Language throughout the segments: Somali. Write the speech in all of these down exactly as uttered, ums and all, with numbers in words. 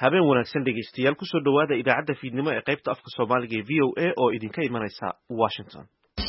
habeen wanaagsan dhegeystayaal ku soo dhawaada idaacadda fiidnimo ee qaybta afka Soomaaliga ee V O A oo idinka imanaysa Washington.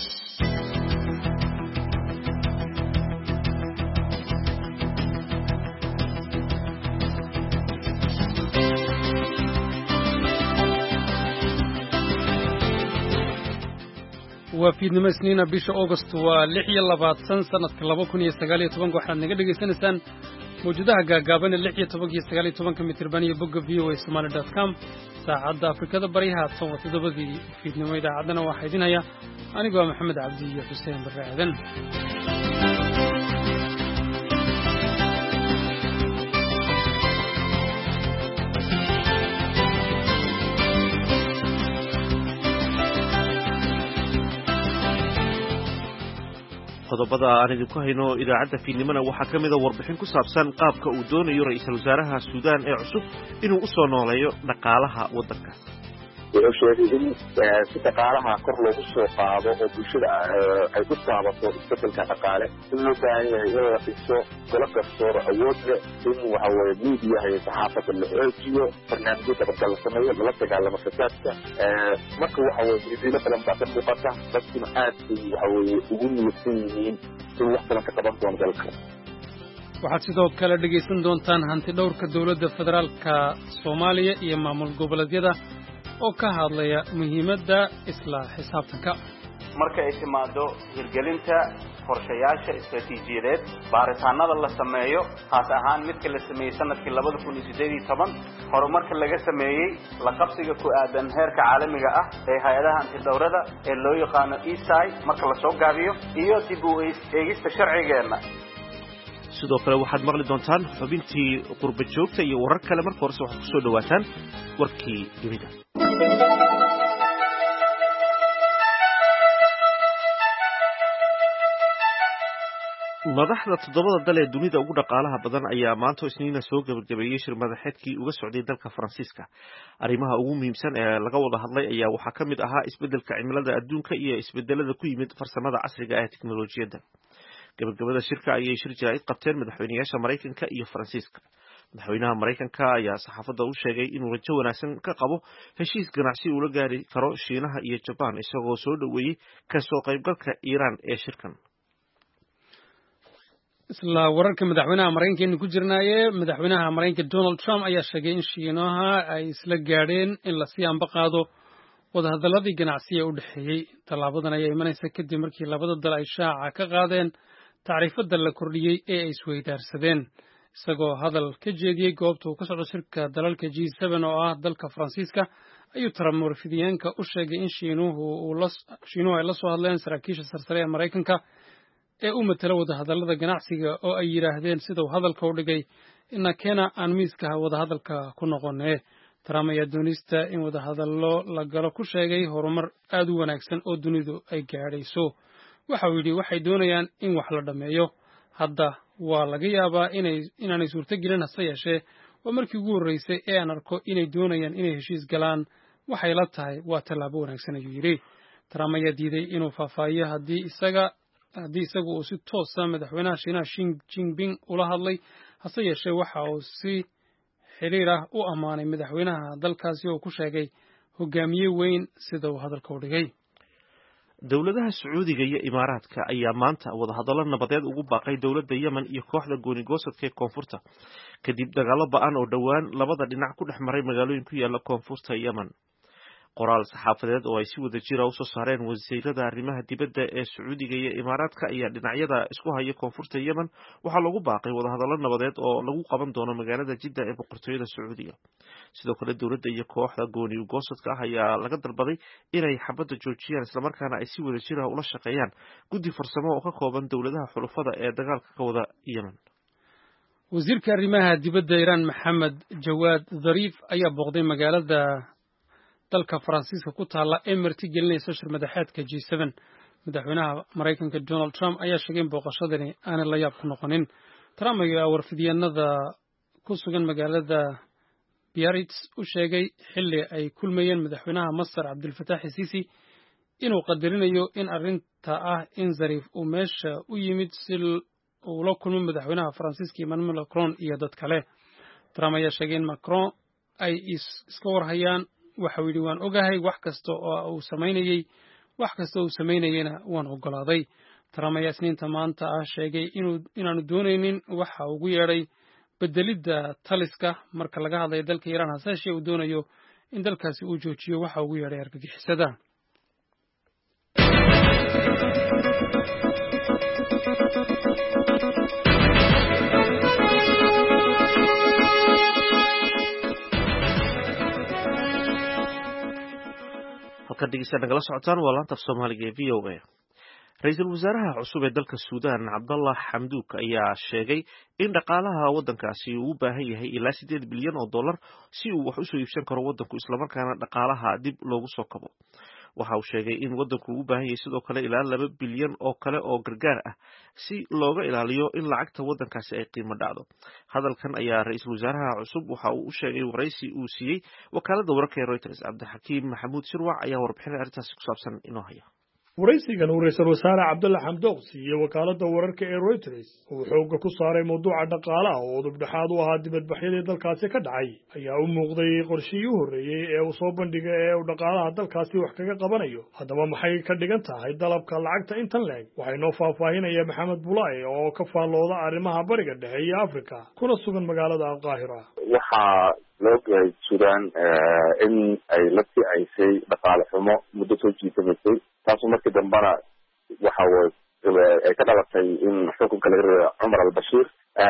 وفيدنا مسنينا بيش أغسطس ولحية لبعض سنة لبا كون يستغالي طبان وحنا نقل سنسان موجودة قابل اللحية طبان يستغالي طبان كمتربانية بقى فيو ويسمانا دوت كام ساعد أفريقيا دبريها تصوت دبدي فيدنا ويدا عدنا واحدين هيا أنا قوى محمد عبدي حسين بالرعدن qodobada aan idinku hayno idaacadda fiidnimada waxaa ka mid ah warbixin ku saabsan qaabka uu doonayo ra'iisul wasaaraha Suudaan ee cusub inuu u soo nooleeyo dhaqaalaha waddanka. wuxuu sheegay in si dhaqaalaha kor loogu soo qaado oo bulshada ay ku taabato isbeddelka dhaqaale in loo baahan yahay in la dhiso golo garsoor awood leh in waxa weeye miidiyaha iyo saxaafadda la xoojiyo barnaamijyo dabadgal la sameeyo lala dagaalamo fasaadka marka waxa weeye midilo badan baa ka muuqata dadkuna aad bay waxa weeye ugu niyadsan yihiin in wax badan ka qaban doono dalka. waxaad sidoo kale dhegaysan doontaan hanti dhowrka dowladda federaalka Soomaaliya iyo maamul goboleedyada oo ka hadlaya muhiimadda isla xisaabtanka marka ay timaado hirgelinta qorshayaasha istaraatiijiyadeed baaritaanada la sameeyo taas ahaan midka la sameeyay sanadkii laba kun iyo siddeed iyo toban horumarka laga sameeyay la qabsiga ku aadan heerka caalamiga ah ee hay'adaha antidowrada ee loo yaqaano E S I marka la soo gaabiyo iyo dib u eegista sharcigeena. sidoo kale waxaad maqli doontaan xubintii qurba joogta iyo warar kale marka hore waxaad ku soo dhawaataan warkii dunida. madaxda toddobada dal ee dunida ugu dhaqaalaha badan ayaa maanta Isniina soo gabagabeeyay shir madaxeedkii uga socday dalka Faransiiska. arrimaha ugu muhiimsan ee laga wada hadlay ayaa waxaa ka mid ahaa isbeddelka cimilada adduunka iyo isbeddelada ku yimid farsamada casriga ah ee tiknoolajiyadda. gabagabada shirka ayay shir jiraa'id qabteen madaxweynayaasha Mareykanka iyo Faransiiska. madaxweynaha Mareykanka ayaa saxaafadda u sheegay inuu rajo wanaagsan ka qabo heshiis ganacsi uu la gaari karo Shiinaha iyo Japan isagoo soo dhaweeyay ka soo qaybgalka Iiraan ee shirkan. isla wararka madaxweynaha Mareykanka ku jirnaaye madaxweynaha Mareykanka Donald Trump ayaa sheegay in Shiinaha ay isla gaadheen in la sii anba qaado wadahadaladii ganacsiga u dhaxeeyay. talaabadan ayaa imanaysa kadib markii labada dal ay shaaca ka qaadeen tacriifada la kordhiyay ee ay isweydaarsadeen. isagoo hadal ka jeediyay goobta uu ka socdo shirka dalalka G seven oo ah dalka Faransiiska ayuu Trump warfidiyaanka u sheegay in Shiinuhu uu la Shiinuhu ay la soo hadleen saraakiisha sarsare ee Mareykanka ee u matala wadahadalada ganacsiga oo ay yiraahdeen sida uu hadalka u dhigay in Kenya aan miiska wadahadalka ku noqonay. Trump ayaa doonista in wadahadallo la galo ku sheegay horumar aad u wanaagsan oo dunidu ay gaadhayso. waxa uu yidhi waxay doonayaan in wax la dhameeyo hadda waa laga yaabaa inay inaanay suurtagelin hase yeeshee waa markii ugu horreysay ee aan arko inay doonayaan inay heshiis galaan waxay la tahay waa tallaabo wanaagsan ayuu yidhi. Trump ayaa diiday inuu faahfaahiyo haddii isaga haddii isagu uu si toosa madaxweynaha Shiinaha Xi Jinping ula hadlay hase yeeshee waxa uu si xiriir ah u amaanay madaxweynaha dalkaasi oo ku sheegay hogaamiye weyn sida uu hadalka u dhigay. dowladaha Sacuudiga iyo Imaaraadka ayaa maanta wadahadallo nabadeed ugu baaqay dowladda Yemen iyo kooxda gooni-goosadka ee koonfurta kadib dagaalo ba'an oo dhowaan labada dhinac ku dhex maray magaalooyin ku yaala koonfurta Yemen. qoraal saxaafadeed oo ay si wada jira u soo saareen wasiirada arrimaha dibadda ee Sacuudiga iyo Imaaraadka ayaa dhinacyada isku haya koonfurta Yemen waxaa lagu baaqay wadahadallo nabadeed oo lagu qaban doono magaalada Jidda ee boqortooyada Sacuudiga. sidoo kale dowladda iyo kooxda gooni-goosadka ah ayaa laga dalbaday inay xabadda joojiyaan isla markaana ay si wada jira ula shaqeeyaan guddi farsamo oo ka kooban dowladaha xulafada ee dagaalka ka wada Yemen. wasiirka arrimaha dibadda Iran Maxamed Jawaad Zarif ayaa booqday magaalada dalka Faransiiska ku taala ee marti gelinaysa shir madaxeedka G seven. madaxweynaha Mareykanka Donald Trump ayaa sheegay in booqashadani aanay la yaab ku noqonin. Trump ayaa warfidiyaanada ku sugan magaalada Biarritz u sheegay xilli ay kulmayeen madaxweynaha Masar Abdel Fattah al-Sisi inuu qadarinayo in arrinta ah in Zarif uu meesha u yimid si uu la kulmo madaxweynaha Faransiiska Emmanuel Macron iyo dad kale. Trump ayaa sheegay in Macron ay iska warhayaan. waxau yidhi waan ogahay wax kasta oo uu samaynayey wax kasta oo uu samaynayeyna waan oggolaaday. Trump ayaa isniinta maanta ah sheegay inuu inaanu doonaynin waxa ugu yeedhay bedelidda taliska marka laga hadlayo dalka Iiraan, hase yeeshee uu doonayo in dalkaasi uu joojiyo waxa ugu yeedhay argagixisada. halka dhegeysta nagala socotaan waa laanta af Soomaaliga ee V O A. Ra'iisul Wasaaraha cusub ee dalka Suudaan Cabdallah Hamdok ayaa sheegay in dhaqaalaha waddankaasi uu u baahan yahay ilaa sideed bilyan oo dollar si uu wax u soo iibsan karo waddanku, isla markaana dhaqaalaha dib loogu soo kabo. waxa uu sheegay in waddanku u baahan yahay sidoo kale ilaa laba bilyan oo kale oo gargaar ah si looga ilaaliyo in lacagta waddankaasi ay qiimo dhacdo. hadalkan ayaa ra'iisul wasaaraha cusub waxa uu u sheegay waraysi uu siiyey wakaaladda wararka ee Reuters. Cabdixakiim Maxamuud Shirwac ayaa warbixin arrintaasi ku saabsan inoo haya. waraysigan uu ra'iisul wasaare Cabdallah Hamdok siiyey wakaaladda wararka ee Reuters uu xoogga ku saaray mawduuca dhaqaalaha oo dubdhaxaad u ahaa dibadbaxyadii dalkaasi ka dhacay ayaa u muuqday qorshihii u horreeyey ee uu soo bandhigay ee uu dhaqaalaha dalkaasi wax kaga qabanayo. haddaba maxay ka dhigan tahay dalabka lacagta intan leeg? waxay noo faahfaahinaya Maxamed Bulaaye oo ka faallooda arrimaha bariga dhexe iyo Afrika kuna sugan magaalada Alqaahira. waxaa loo gaaray Suudaan in ay la ticaysay dhaqaale xumo muddo soo jiitamaysay, taasoo markii dambana waxa ay ka dhalatay in xukunka laga reebo Cumar al-Bashir.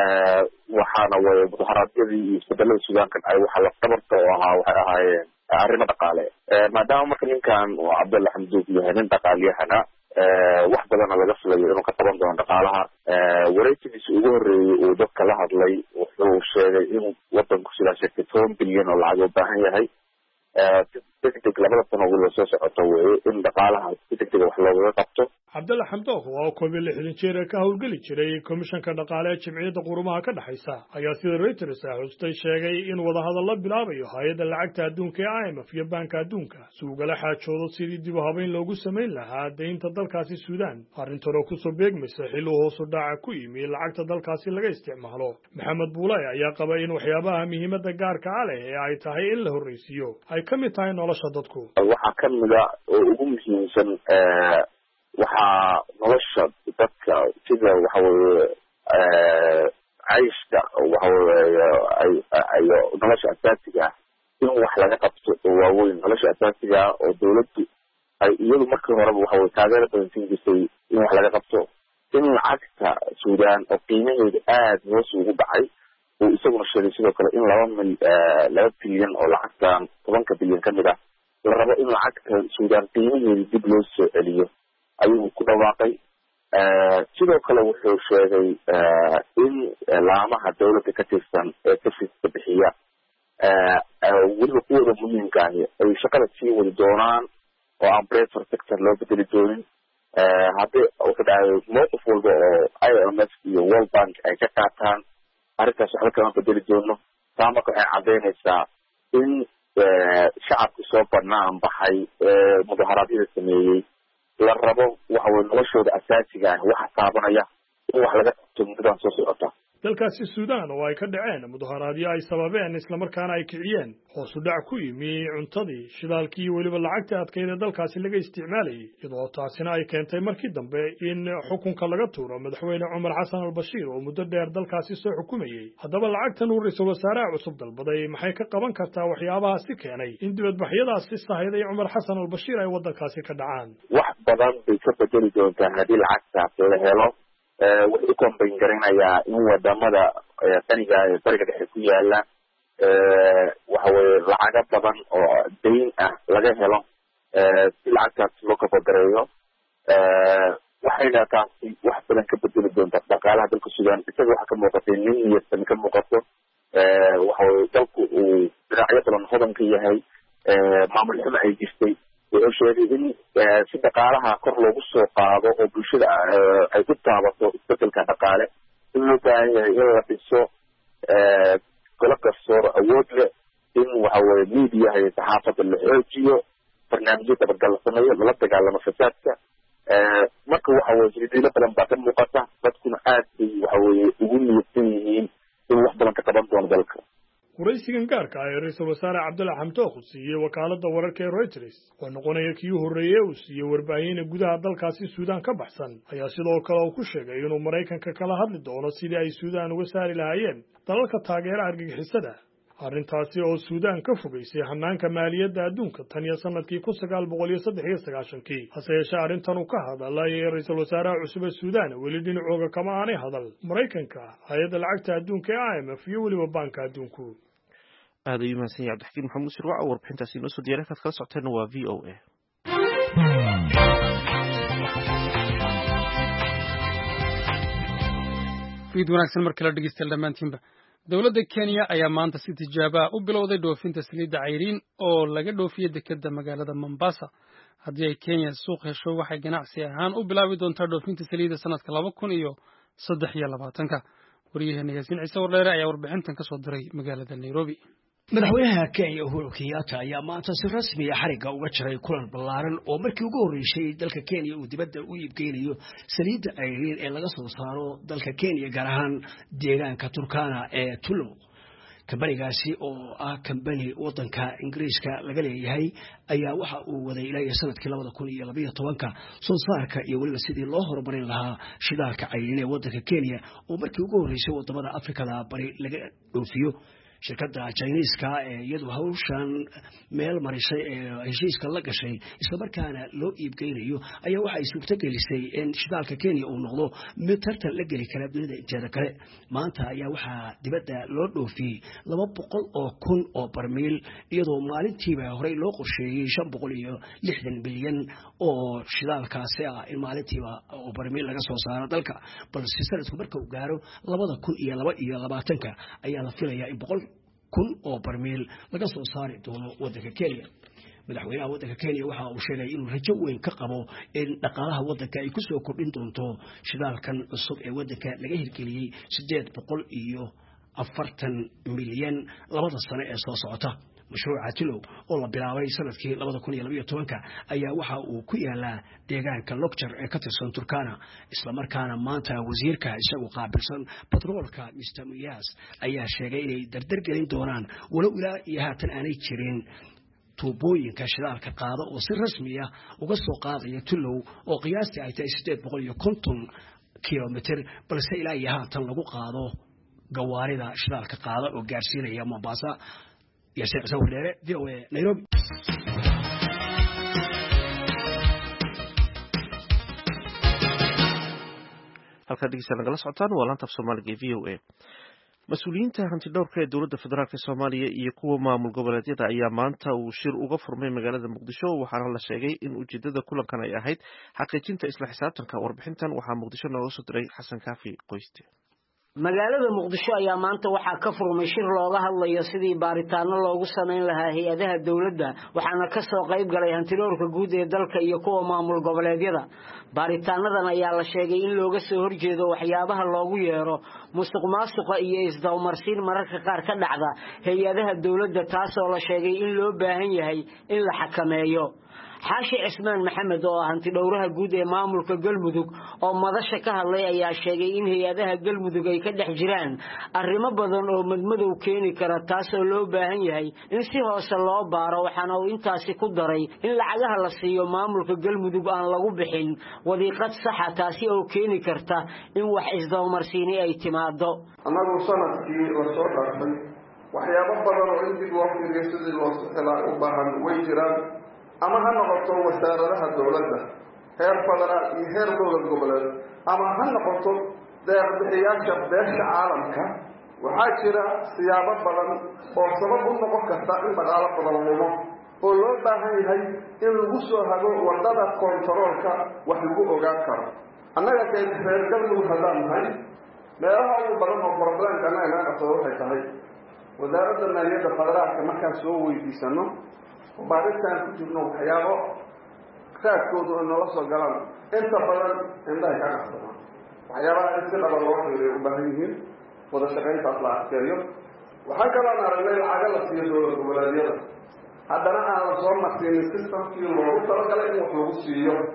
waxaana way mudaharaadyadii iyo isbedelada Suudaankan ay waxa la dhabarta oo ahaa waxay ahaayeen arrimo dhaqaale. maadaama marka ninkan uu Cabdallah Hamdok yahay nin dhaqaaliyahana wax badana laga filayo inuu ka qaban doono dhaqaalaha. waraysigiisa ugu horreeyey uu dadka la hadlay wuxuu sheegay in waddanku sidaa sheegtay toban bilyan oo lacag u baahan yahay. si degdeg labada sano weliba soo socoto weeye in dhaqaalaha si degdega wax loogaga qabto. Cabdallah Hamdok oo koob iyo lixdan jeer ka howlgeli jiray komishanka dhaqaale ee Jimciyadda Qurumaha ka dhaxaysa ayaa sida Reuters ah xustay sheegay in wadahadallo bilaabayo hay'adda lacagta adduunka ee I M F iyo Banka Adduunka si uu gala xaajoodo sidii dib u habeyn loogu samayn lahaa deynta dalkaasi Suudaan. arrintan oo kusoo beegmaysa xilli hoos u dhaca ku yimi lacagta dalkaasi laga isticmaalo. Maxamed Bulaaye ayaa qaba in waxyaabaha muhiimadda gaarka ah leh ee ay tahay in la horreysiiyo ay ka mid tahay nolosha dadku. waxaa ka mid ah oo ugu muhiimsan waxaa nolosha dadka sida waxa weeye cayshka waxa weeye ay nolosha asaasiga ah in wax laga qabto oo waaweyn nolosha asaasiga ah oo dawladdu ay iyadu markii horeba waxa weye taageero badan siin jirtay in wax laga qabto. in lacagta Suudaan oo qiimaheeda aad hoos ugu dhacay uu isaguna sheegay sidoo kale in laba mil laba bilyan oo lacagtan tobanka bilyan ka mid ah la rabo in lacagta Suudaan qiimaheeda dib loo soo celiyo ayuu ku dhawaaqay. sidoo kale wuxuu sheegay in laamaha dawladda ka tirsan ee tafiska bixiya weliba kuwooda muhiimka ahi ay shaqada sii wadi doonaan oo aan private sector loo bedeli doonin. haddii wuxuu dhahay mowqif walba oo I M F iyo World Bank ay ka qaataan arrintaas waxba kama bedeli doono. taa marka waxay caddaynaysaa in shacabku soo banaan baxay mudaharaadyada sameeyey la rabo waxa weeye noloshooda asaasiga ah waxa taabanaya in wax laga qabto muddadan soo socota. dalkaasi Suudaan oo ay ka dhaceen mudaharaadyo ay sababeen isla markaana ay kiciyeen hoos u dhac ku yimi cuntadii, shidaalkii iyo weliba lacagta adkeyd ee dalkaasi laga isticmaalayay, iyadoo taasina ay keentay markii dambe in xukunka laga tuuro madaxweyne Cumar Xasan al-Bashir oo muddo dheer dalkaasi soo xukumayay. haddaba lacagtan uu ra'iisul wasaaraha cusub dalbaday maxay ka qaban kartaa waxyaabahaasi keenay in dibadbaxyadaasi sahayday Cumar Xasan al-Bashir ay waddankaasi ka dhacaan? wax badan bay ka bedeli doontaa haddii lacagtaas la helo. wuxuu u kombayn garanayaa in wadamada qaniga ee bariga dhexe ku yaala waxa weye lacago badan oo dayn ah laga helo si lacagtaas loo kabagareeyo. waxayna taasi wax badan ka bedeli doonta dhaqaalaha dalka Suudaan. isaga waxaa ka muuqatay nin niyadsan ka muuqato waxa weye dalku uu dhinacyo badan hodan ka yahay, maamul xumo ay jirtay. wuxuu sheegay in si dhaqaalaha kor loogu soo qaado oo bulshada ay ku taabato isbedelka dhaqaale in loo baahan yahay in la dhiso golo garsoor awood leh, in waxa weye miidiyaha iyo saxaafadda la xoojiyo, barnaamijyo dabagal la sameeyo, lala dagaalamo fasaadka. marka waxa weye isbedelo badan baa ka muuqata, dadkuna aad bay waxa weye ugu niyadsan yihiin in wax badan ka qaban doono dalka. waraysigan gaarka ah ee ra-iisul wasaare cabdulla xamdook uu siiyey wakaaladda wararka ee Reuters oo noqonaya kii horreeyay uu siiyey warbaahinta gudaha dalkaasi Suudaan ka baxsan ayaa sidoo kale uu ku sheegay inuu Maraykanka kala hadli doono sidii ay Suudaan uga saari lahaayeen dalalka taageera argagixisada arrintaasi oo Suudaan ka fogeysay hanaanka maaliyadda adduunka tan iyo sanadkii kun sagaal boqol iyo saddex iyo sagaashan-kii hase yeeshee arrintan uu ka hadalay ra-iisul wasaaraha cusub ee Suudaan weli dhinacooga kama aanay hadal Maraykanka hay'adda lacagta adduunka ee I M F iyo weliba baanka adduunku aad ayuu mahadsan yahay cabdixakiin maxamuud sirwac oo warbixintaasi inoo soo diyaariyay kaad kala socoteen waa V O A fiid wanaagsan markala dhegeystayaal dhammaantiinba dowladda Kenya ayaa maanta si tijaabo ah u bilowday dhoofinta saliidda cayriin oo laga dhoofiyay dekedda magaalada Mombasa haddii ay Kenya suuq hesho waxay ganacsi ahaan u bilaabi doontaa dhoofinta saliidda sanadka laba kun iyo saddex iyo labaatanka wariyaheena Yaasiin Ciise Wardheere ayaa warbixintan ka soo diray magaalada Nairobi madaxweynaha Kenya Uhuru Kenyatta ayaa maanta si rasmi ah xariga uga jiray kulan ballaaran oo markii ugu horeysay dalka Kenya uu dibadda u iibgeeyo saliidda cayriin ee laga soo saaro dalka Kenya gaar ahaan deegaanka Turkana ee Tulu kambanigaasi oo ah kambani wadanka Ingiriiska laga leeyahay ayaa waxa uu waday ilaa sanadkii laba kun iyo laba iyo toban soo saarka iyo waliba sidii loo horumarin lahaa shidaalka cayriin ee wadanka Kenya oo markii ugu horeysay wadamada Afrikada bari laga dhoofiyo shirkadda Chinese-ka ee iyadu hawshan meel marisay ee heshiiska la gashay isla markaana loo iibgeeyo ayaa waxa ay suurto gelisay in shidaalka Kenya uu noqdo mid tartan la geli kara dunida inteeda kale maanta ayaa waxa dibadda loo dhoofiyay laba boqol oo kun oo barmiil iyadoo maalintiiba horey loo qorsheeyay shan boqol iyo lixdan bilyan oo shidaalkaasi ah in maalintiiba oo barmiil laga soo saaro dalka balse sanadku marka uu gaaro laba kun iyo laba iyo labaatanka ayaa la filayaa in boqol kun oo barmiil laga soo saari doono wadanka Kenya madaxweynaha wadanka Kenya waxa uu sheegay inuu rajo weyn ka qabo in dhaqaalaha wadanka ay ku soo kordhin doonto shidaalkan cusub ee wadanka laga hirgeliyay siddeed boqol iyo afartan milyan labada sano ee soo socota mashruuca Tilo oo la bilaabay sanadkii laba kun iyo laba iyo toban ayaa waxa uu ku yaalaa deegaanka Lokjar ee ka tirsan Turkana isla markaana maanta wasiirka isagu qaabilsan batroolka Mister Muyas ayaa sheegay inay dardar gelin doonaan walow ilaa iyo haatan aanay jirin tuubooyinka shidaalka qaada oo si rasmi ah uga soo qaadaya Tilo oo qiyaastii ay tahay siddeed boqol iyo konton kilomitir balse ilaa iyo haatan lagu qaado gawaarida shidaalka qaada oo gaarsiinaya Mombasa Yaasiin Ciise Wardheere V O A Nairobi halka dhegeystayaal nagala socotaan waa laanta af Soomaaliga ee V O A mas-uuliyiinta hantidhowrka ee dowladda federaalk Soomaaliya iyo kuwa maamul goboleedyada ayaa maanta uu shir uga furmay magaalada Muqdisho waxaana la sheegay in ujeedada kulankan ay ahayd xaqiijinta isla xisaabtanka warbixintan waxaa Muqdisho nooga soo diray Xasan Kaafi Qoyste magaalada Muqdisho ayaa maanta waxaa ka furmay shir looga hadlayo sidii baaritaano loogu sameyn lahaa hay'adaha dawladda waxaana ka soo qayb galay hantidhowrka guud ee dalka iyo kuwa maamul goboleedyada baaritaanadan ayaa la sheegay in looga soo horjeedo waxyaabaha loogu yeero musuqmaasuqa iyo isdawmarsiin mararka qaar ka dhacda hay'adaha dawladda taasoo la sheegay in loo baahan yahay in la xakameeyo xaashi cismaan maxamed oo ah hantidhowraha guud ee maamulka galmudug oo madasha ka hadlay ayaa sheegay in hay'adaha galmudug ay ka dhex jiraan arrimo badan oo madmadow keeni kara taasoo loo baahan yahay in si hoose loo baaro waxaana uu intaasi ku daray in lacagaha la siiyo maamulka galmudug aan lagu bixin wadiiqad saxa taasi oo keeni karta in wax isdawmarsiini ay timaado annagu sanadkii la soo dhaafay waxyaabo badan oo in dib loo fiiriyo sidii loo helaa u baahan way jiraan ama ha noqoto wasaaradaha dawladda heer federaal iyo heer dowlad goboleed ama ha noqoto deeq-bixiyaasha beesha caalamka waxaa jira siyaabo badan oo sabab u noqon karta in dhaqaalo badan lumo oo loo baahan yahay in lagu soo hago wadada kontaroolka wax lagu ogaan karo annaga kay reer galmudug haddaan nahay meelaha ugu badan oo problemka annaga naga qabsado waxay tahay wasaaradda maaliyadda federaalka markaan soo weydiisano baaritaan ku jirno waxyaabo raadkoodu ay noola soo galaan inta badan indhahay ka qabsadaan waxyaabaha in si dhaba loo fiiriyo u baahan yihiin wada shaqayntaas la adkeeyo waxaa kaloon aragnay lacaga la siiyo dowlad goboleedyada haddana aan la soo marsiinin systemkii loogu talagalay in wax lagu siiyo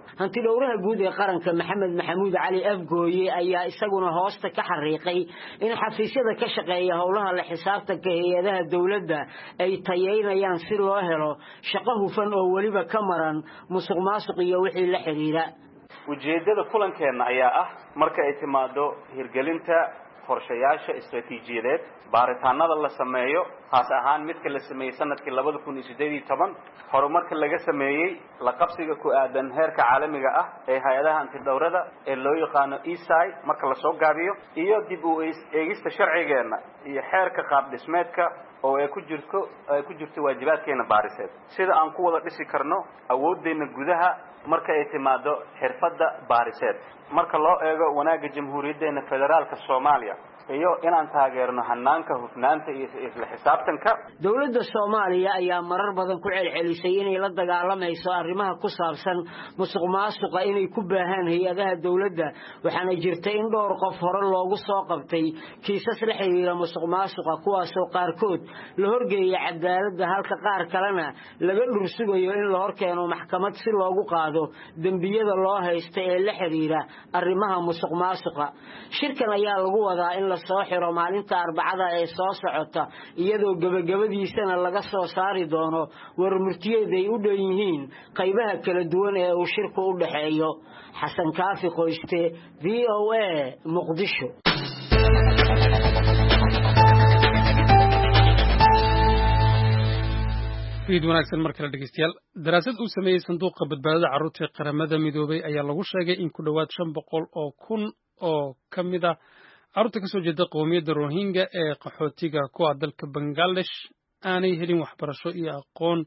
hantidhowraha guud ee qaranka Maxamed Maxamuud Cali Afgooye ayaa isaguna hoosta ka xariiqay in xafiisyada ka shaqeeya howlaha la xisaabtanka hay'adaha dawladda ay tayeynayaan si loo helo shaqo hufan oo waliba ka maran musuqmaasuq iyo wixii la xiriira. ujeedada kulankeena ayaa ah marka ay timaado hirgelinta qorshayaasha istiraatiijiyadeed baaritaanada la sameeyo taas ahaan midka la sameeyay sanadkii laba kun iyo siddeed iyo toban horumarka laga sameeyay la qabsiga ku aadan heerka caalamiga ah ee hay'adaha antidhowrada ee loo yaqaan E S I marka la soo gaabiyo iyo dib u eegista sharcigeena iyo xeerka qaab dhismeedka oo ay ku jirto ay ku jirto waajibaadkeena baariseed sida aan ku wada dhisi karno awoodeena gudaha marka ay timaado xirfadda baariseed marka loo eego wanaaga jamhuuriyadda federaalka Soomaaliya iyo inaan taageerno hanaanka hufnaanta iyo isla xisaabtanka. Dawladda Soomaaliya ayaa marar badan ku celcelisay inay la dagaalamayso arrimaha ku saabsan musuqmaasuqa inay ku baahan hay'adaha dawladda waxaana jirtay in dhowr qof hore loogu soo qabtay kiisas la xiriira musuqmaasuqa kuwaas oo qaarkood la horgeeyay cadaaladda halka qaar kalena laga dhursugayo in la horkeeno maxkamad si loogu qaado dambiyada loo haysto ee la xiriira arrimaha musuqmaasuqa. Shirkan ayaa lagu wadaa in la soo xiro maalinta Arbacada ee soo socota iyadoo gabagabadiisana laga soo saari doono warmurtiyeed ay u dhan yihiin qaybaha kala duwan ee uu shirku u dhaxeeyo. Xasan Kaafi Qoyste, V O A, Muqdisho. fiid wanaagsan markale dhageystayaal daraasad uu sameeyay sanduuqa badbaadada carruurta ee qaramada midoobay ayaa lagu sheegay in ku dhawaad shan boqol oo kun oo ka mid ah carruurta ka soo jeeda qowmiyadda Rohingya ee qaxootiga ku ah dalka Bangladesh aanay helin waxbarasho iyo aqoon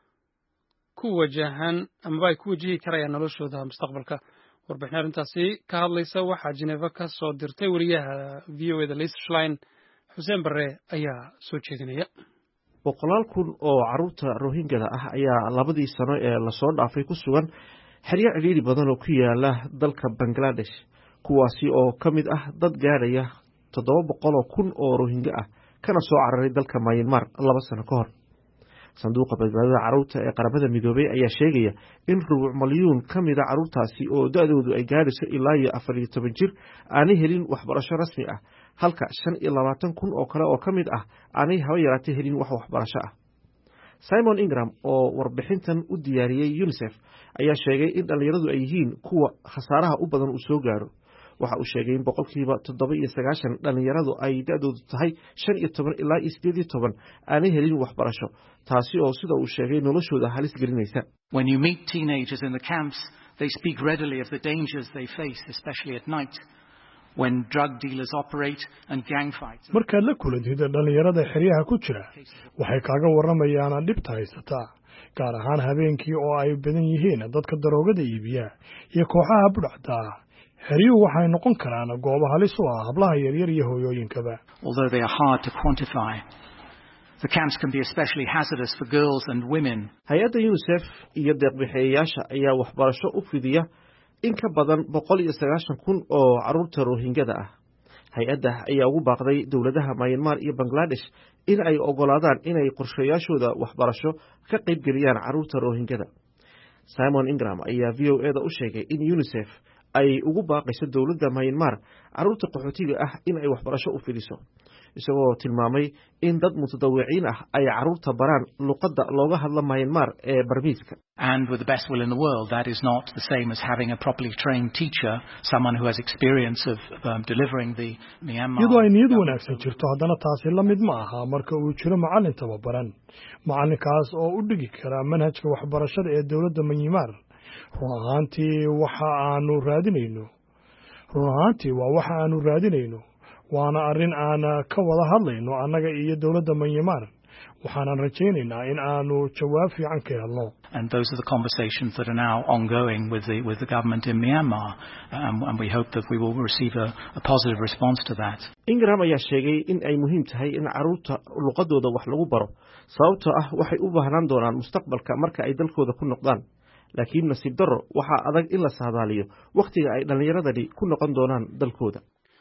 ku wajahan ama ay ku wajihi karayaan noloshooda mustaqbalka. warbixin arrintaasi ka hadlaysa waxaa Geneva ka soo dirtay wariyaha V O A da Lisa Schlein. Xuseen Barre ayaa soo jeedinaya. boqolaal kun oo carruurta Rohingyada ah ayaa labadii sano ee la soo dhaafay ku sugan xeryo ciriiri badan oo ku yaala dalka Bangladesh kuwaasi oo ka mid ah dad gaaraya toddoba boqol oo kun oo Rohingya ah kana soo cararay dalka Myanmar laba sano ka hor. sanduuqa badbaadada carruurta ee qaramada midoobay ayaa sheegaya in rubuc milyuun ka mid ah carruurtaasi oo da'doodu ay gaarayso ilaa iyo afar iyo toban jir aanay helin waxbarasho rasmi ah halka shan iyo labaatan kun oo kale oo ka mid ah aanay haba yaraatee helin wax waxbarasho ah. Simon Ingram oo warbixintan u diyaariyay UNICEF ayaa sheegay in dhalinyaradu ay yihiin kuwa khasaaraha u badan uu soo gaaro. waxa uu sheegay in boqolkiiba toddoba iyo sagaashan dhalinyaradu ay da'doodu tahay shan iyo toban ilaa iyo siddeed iyo toban aanay helin waxbarasho taasi oo sida uu sheegay noloshooda halis gelinaysa. When you meet teenagers in the camps, they speak readily of the dangers they face, especially at night when drug dealers operate and gang fights. Markaad la kulantid dhalinyarada xeryaha ku jira, waxay kaaga waramayaan dhibta haysata, gaar ahaan habeenkii oo ay badan yihiin dadka daroogada iibiya iyo kooxaha budhacda. xeryuhu waxay noqon karaan goobo halis u ah hablaha yaryar iyo hooyooyinkaba. Although they are hard to quantify, the camps can be especially hazardous for girls and women. Hay'adda UNICEF iyo deeq-bixiyeyaasha ayaa waxbarasho u fidiya in ka badan boqol iyo sagaashan kun oo carruurta Rohingyada ah. Hay'adda ayaa ugu baaqday dawladaha Myanmar iyo Bangladesh in ay ogolaadaan inay qorshayaashooda waxbarasho ka qayb geliyaan carruurta Rohingyada. Simon Ingram ayaa V O A da u sheegay in UNICEF ay ugu baaqayso dawladda Myanmar carruurta qaxootiga ah in ay waxbarasho u fidiso isagoo tilmaamay in dad mutadawiciin ah ay carruurta baraan luqadda looga hadla Myanmar ee Barmiiska. And with the best will in the world, that is not the same as having a properly trained teacher, someone who has experience of um, delivering the Myanmar. iyadoo ay niyad wanaagsan jirto haddana taasi la mid ma aha marka uu jiro macallin tababaran macallinkaas oo u dhigi kara manhajka waxbarashada ee dawladda Myanmar. run ahaantii waxa aanu raadinayno run ahaantii waa waxa aanu raadinayno waana arrin aan ka wada hadlayno annaga iyo dawladda Myanmar waxaan rajaynaynaa in aanu jawaab fiican ka helno. And those are the conversations that are now ongoing with the with the government in Myanmar, um, and we hope that we will receive a, a positive response to that. Ingram ayaa sheegay in ay muhiim tahay in carruurta luqadooda wax lagu baro sababtoo ah waxay u baahnaan doonaan mustaqbalka marka ay dalkooda ku noqdaan. laakiin nasiib darro waxa adag in la saadaaliyo waqtiga ay dhalinyaradani ku noqon doonaan dalkooda.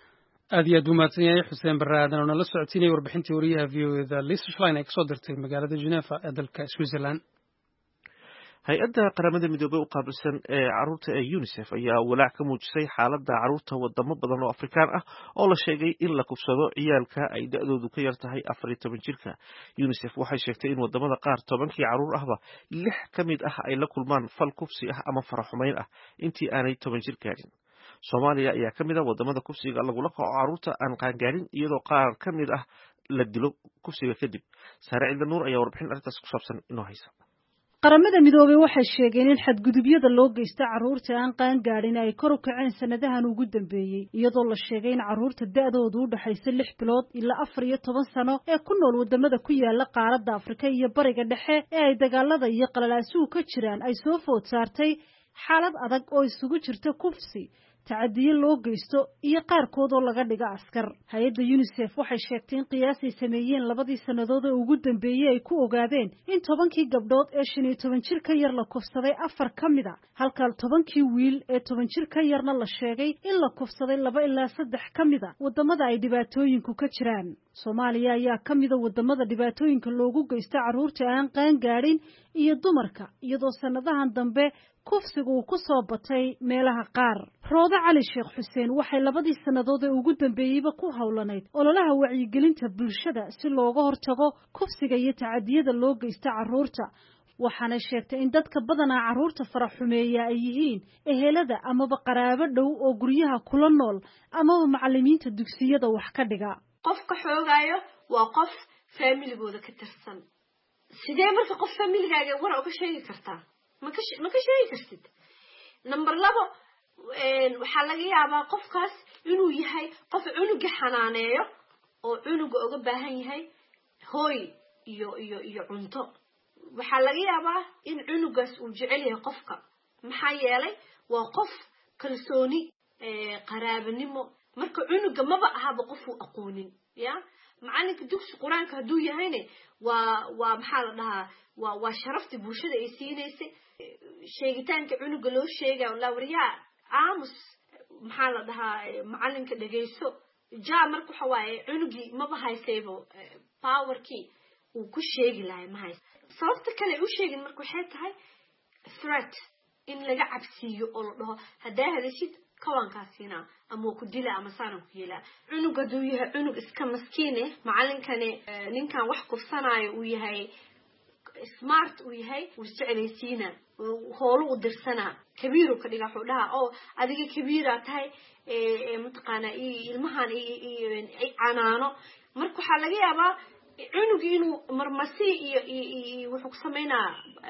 aad iyo aad u mahadsan yahay Xuseen Barre aadan oo nala socotinay warbixintii wariyaha V O A da Lisa Schlein ee ka soo dirtay magaalada Geneva ee dalka Switzerland. hay-adda qaramada midoobay u qaabilsan ee caruurta ee UNICEF ayaa walaac ka muujisay xaaladda caruurta wadamo badan oo Afrikaan ah oo la sheegay in la kufsado ciyaalka ay da'doodu ka yar tahay afar iyo toban jirka. UNICEF waxay sheegtay in wadamada qaar tobankii caruur ahba lix ka mid ah ay la kulmaan fal kufsi ah ama faraxumayn ah intii aanay toban jir gaadhin. Soomaaliya ayaa ka mid ah wadamada kufsiga lagula kaco caruurta aan qaangaarin iyadoo qaar ka mid ah la dilo kufsiga kadib. Saare Ciidan Nuur ayaa warbixin arrintaas ku saabsan inoo haysa. qaramada midoobay waxay sheegeen in xadgudubyada loo geysta caruurta aan qaan gaadhin ay kor u kaceen sanadahan ugu dambeeyey iyadoo la sheegay in caruurta da'doodu u dhaxaysa lix bilood ilaa afar iyo toban sano ee ku nool wadamada ku yaala qaaradda Afrika iyo bariga dhexe ee ay dagaalada iyo qalalaasuhu ka jiraan ay soo food saartay xaalad adag oo isugu jirta kufsi tacadiye loo geysto iyo qaarkood oo laga dhiga askar. Hay-adda UNICEF waxay sheegtay in qiyaasay sameeyeen labadii sannadood ee ugu dambeeyey ay ku ogaadeen in tobankii gabdhood ee shan iyo toban jir ka yar la kufsaday afar ka mid a halka tobankii wiil ee toban jir ka yarna la sheegay in la kufsaday laba ilaa saddex ka mid a wadamada ay dhibaatooyinku ka jiraan. Soomaaliya ayaa ka mid a wadamada dhibaatooyinka loogu geysta caruurta aan qaan gaadhin iyo dumarka iyadoo sanadahan dambe kufsigu uu ku soo batay meelaha qaar. Rooda Cali Sheekh Xuseen waxay labadii sannadood ee ugu dambeeyeyba ku hawlanayd ololaha wacyigelinta bulshada si looga hortago kufsiga iyo tacadiyada loo geysta caruurta. waxaana sheegtay in dadka badanaa caruurta faraxumeeya ay yihiin ehelada amaba qaraabo dhow oo guryaha kula nool amaba macallimiinta dugsiyada wax ka dhiga. qofka xoogaayo waa qof familigooda ka tirsan. sidee marka qof familigaaga war uga sheegi kartaa? ma ka sheegi kartid. number labo waxaa laga yaabaa qofkaas inuu yahay qof cunuga xanaaneeyo oo cunuga uga baahan yahay hooy iyo iyo iyo cunto. waxaa laga yaabaa in cunugaas uu jecel yahay qofka maxaa yeelay waa qof kalsooni qaraabanimo. marka cunuga maba ahaba qof uu aqoonin ya macalinka dugsi quraanka haduu yahayne waa waa maxaa la dhahaa waa waa sharafti bulshada ay siinaysa. sheegitaanka cunuga loo sheegay la wariyaa aamus maxaa la dhahaa macalinka dhageyso ja marka waxa waaye cunugi maba haysaybo powerkii uu ku sheegi lahay ma haysto. sababta kale uu sheegin marka waxay tahay threat in laga cabsiyo oo la dhaho hadaa hadashid kawankaasina ama ku dila ama saaran ku yeela. cunuga duu yahay cunug iska maskiin ah macalinkani ninkan wax kufsanaayo uu yahay smart uu yahay uu jeclaysiina hoolo u dirsana kabiiru ka dhiga xudhaha oo adiga kabiira tahay ee mutaqaana ilmahan ay canaano. marka waxa laga yaabaa cunuga inuu marmasi iyo wuxuu ku sameynaa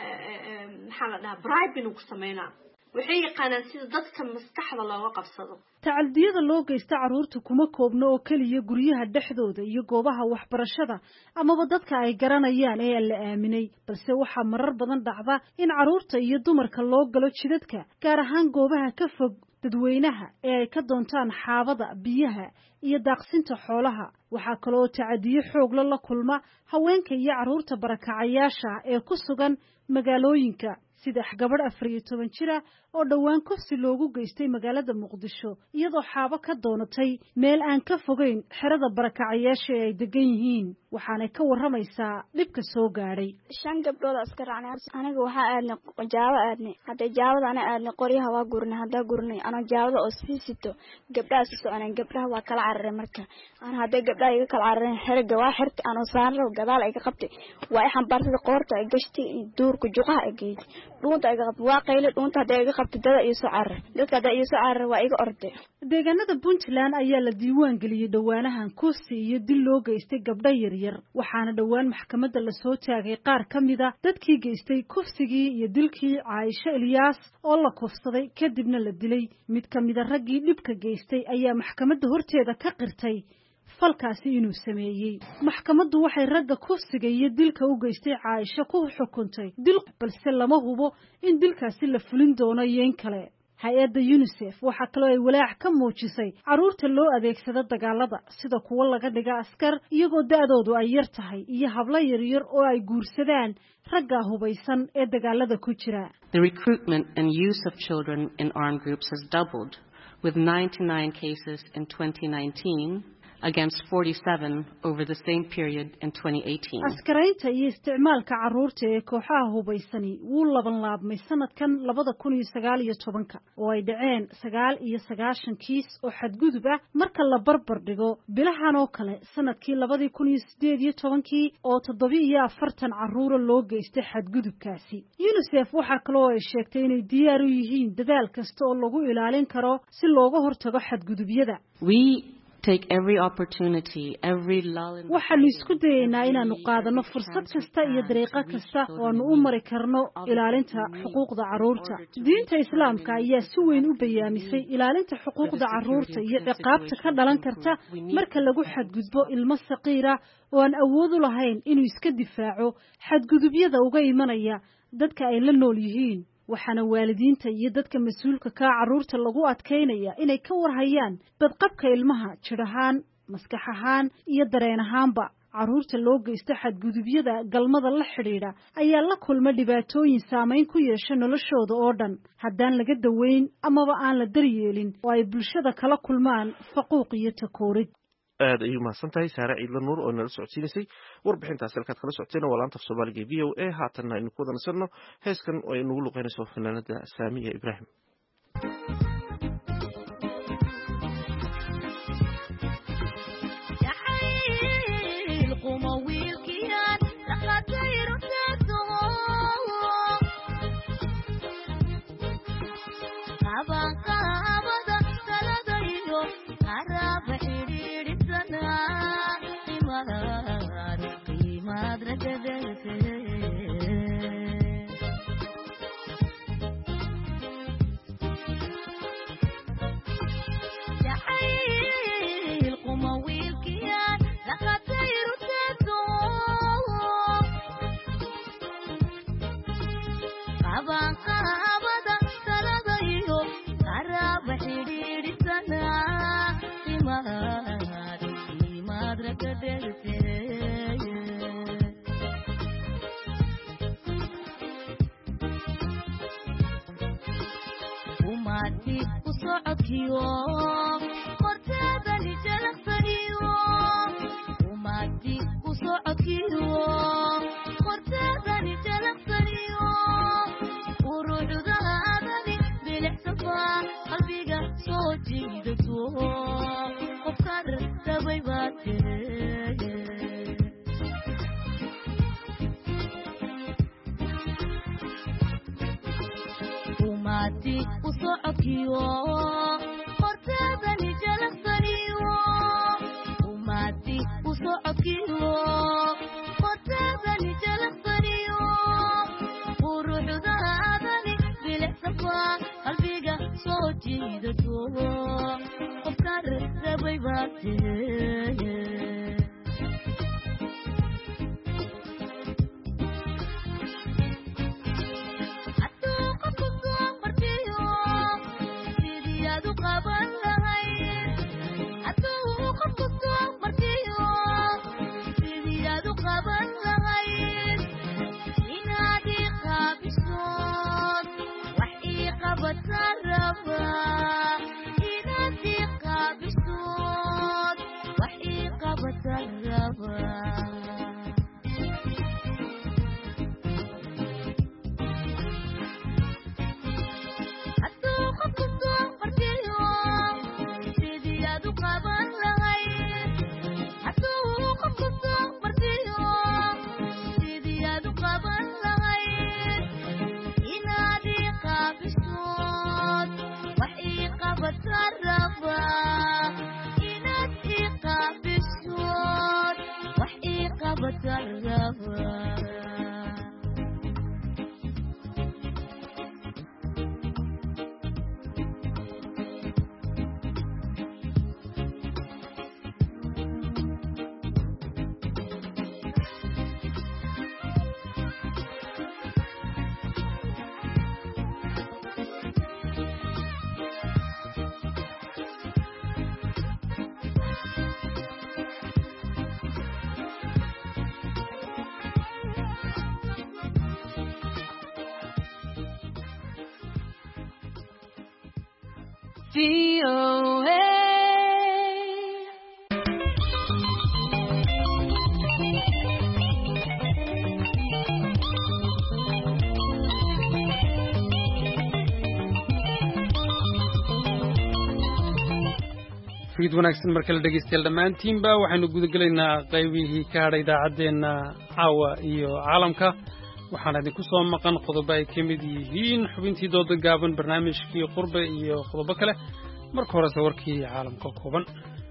maxaa la dhahaa bribe inuu ku sameynaa. waxay yaqaanaan sida dadka maskaxda looga qabsado. tacadiyada loo geysta caruurta kuma koobno oo kaliya guryaha dhexdooda iyo goobaha waxbarashada amaba dadka ay garanayaan ee la aaminay balse waxaa marar badan dhacda in caruurta iyo dumarka loo galo jidadka gaar ahaan goobaha ka fog dadweynaha ee ay ka doontaan xaabada biyaha iyo daaqsinta xoolaha. waxaa kale oo tacadiyo xoog la kulma haweenka iyo caruurta barakacayaasha ee ku sugan magaalooyinka sida gabadh afar iyo toban jir ah oo dhawaan kufsi loogu geystay magaalada Muqdisho iyadoo xaabo ka doonatay meel aan ka fogeyn xerada barakacayaasha ay degan yihiin. waxaana ka waramaysaa dhibka soo gaaray. shan gabdhood askar aniga waxa aadna jaawada aadna hadda jaawada ana aadna qoryaha waa gurnay hadda gurnay ana jaawada oo siisito gabdhaas soo ana gabdhaha waa kala carareen. marka ana hadda gabdhaha iga kala carareen xerga waa xirta ana saaro gadaal ay ka qabtay waa xambaartada qoorta ay gashtay duurka juqaha ay geeyay dhuunta ay qabtay waa qayl dhuunta hadda ay qabtay dada iyo soo carar dadka hadda iyo soo carar waa iga orday. deegaanada Puntland ayaa la diiwaan geliyay dhawaanahan kufsi iyo dil loo geystay gabdho yar yar waxaana dhawaan maxkamadda la soo taagay qaar ka mid ah dadkii geystay kufsigii iyo dilkii Caaisha Ilyas oo la kufsaday kadibna la dilay. mid ka mid ah raggii dhibka geystay ayaa maxkamadda horteeda ka qirtay falkaasi inuu sameeyay. maxkamaddu waxay ragga kufsiga iyo dilka u geystay Caaisha ku xukuntay dil balse lama hubo in dilkaasi la fulin doono iyo in kale. hay-adda UNICEF waxa kale oo ay walaac ka muujisay caruurta loo adeegsado dagaalada sida kuwa laga dhiga askar iyagoo da'doodu ay yar tahay iyo hablo yaryar oo ay guursadaan ragga hubaysan ee dagaalada ku jira. The recruitment and use of children in armed groups has doubled with ninety-nine cases in twenty nineteen against forty-seven over the same period in twenty eighteen. askaraynta iyo isticmaalka carruurta ee kooxaha hubaysani wuu laban laabmay sanadkan labada kun iyo sagaal iyo tobanka oo ay dhaceen sagaal iyo sagaashan kiis oo xadgudub ah marka la barbar dhigo bilahan oo kale sanadkii labadii kun iyo sideed iyo tobankii oo toddoba iyo afartan carruura loo geystay xadgudubkaasi. UNICEF waxaa kaloo ay sheegtay inay diyaar u yihiin dadaal kasta oo lagu ilaalin karo si looga hortago xadgudubyada. Take every opportunity, every lull in waxaanu isku dayaynaa inaanu qaadano fursad kasta iyo dariiqo kasta oo aanu u mari karno ilaalinta xuquuqda carruurta. diinta islaamka ayaa si weyn u bayaamisay ilaalinta xuquuqda carruurta iyo ciqaabta ka dhalan karta marka lagu xadgudbo ilmo saqiira oo aan awood u lahayn inuu iska difaaco xadgudubyada uga imanaya dadka ay la nool yihiin. waxaana waalidiinta iyo dadka mas'uulka ka carruurta lagu adkeynaya inay ka warhayaan badqabka ilmaha jir ahaan, maskax ahaan iyo dareen ahaanba. carruurta loo geysta xadgudubyada galmada la xidhiidha ayaa la kulma dhibaatooyin saameyn ku yeesha noloshooda oo dhan haddaan laga daweyn amaba aan la daryeelin oo ay bulshada kala kulmaan faquuq iyo takoorid. aad ayuu mahadsan tahay Saare Ciidla Nuur oo nala socodsiinaysay warbixintaas halkaad kala socoteen waa laanta Soomaaliga V O A. haatanna aynu ku wada nasanno heeskan oo ay nagu luqeynayso fanaanada Saamiya Ibraahim. V O A fiid wanaagsan marka la dhageystayaal dhammaantiinba waxaynu gudagelaynaa qaybihii ka hadhay idaacaddeenna caawa iyo caalamka waxaan idinku soo maqan qodobo ay ka mid yihiin xubintii dooda gaaban barnaamijkii qurbe iyo qodobo kale marka horese warkii caalamka kooban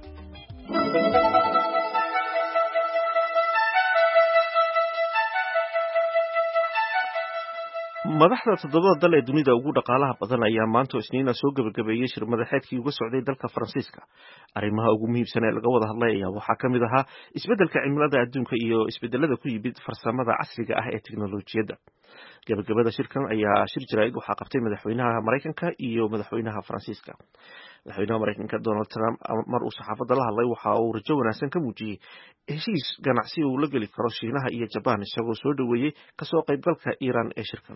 madaxda toddobada dal ee dunida ugu dhaqaalaha badan ayaa maanta isniina soo gabagabeeyey shir madaxeedkii uga socday dalka Faransiiska arrimaha ugu muhiimsan ee laga wada hadlay ayaa waxaa ka mid ahaa isbeddelka cimilada adduunka iyo isbeddelada ku yimid farsamada casriga ah ee teknolojiyadda gabagabada shirkan ayaa shir jaraa'id waxaa qabtay madaxweynaha Mareykanka iyo madaxweynaha Faransiiska madaxweynaha Mareykanka Donald Trump mar uu saxaafadda la hadlay waxa uu rajo wanaagsan ka muujiyey heshiis ganacsi uu la geli karo Shiinaha iyo Japan isagoo soo dhaweeyay ka soo qaybgalka Iran ee shirkan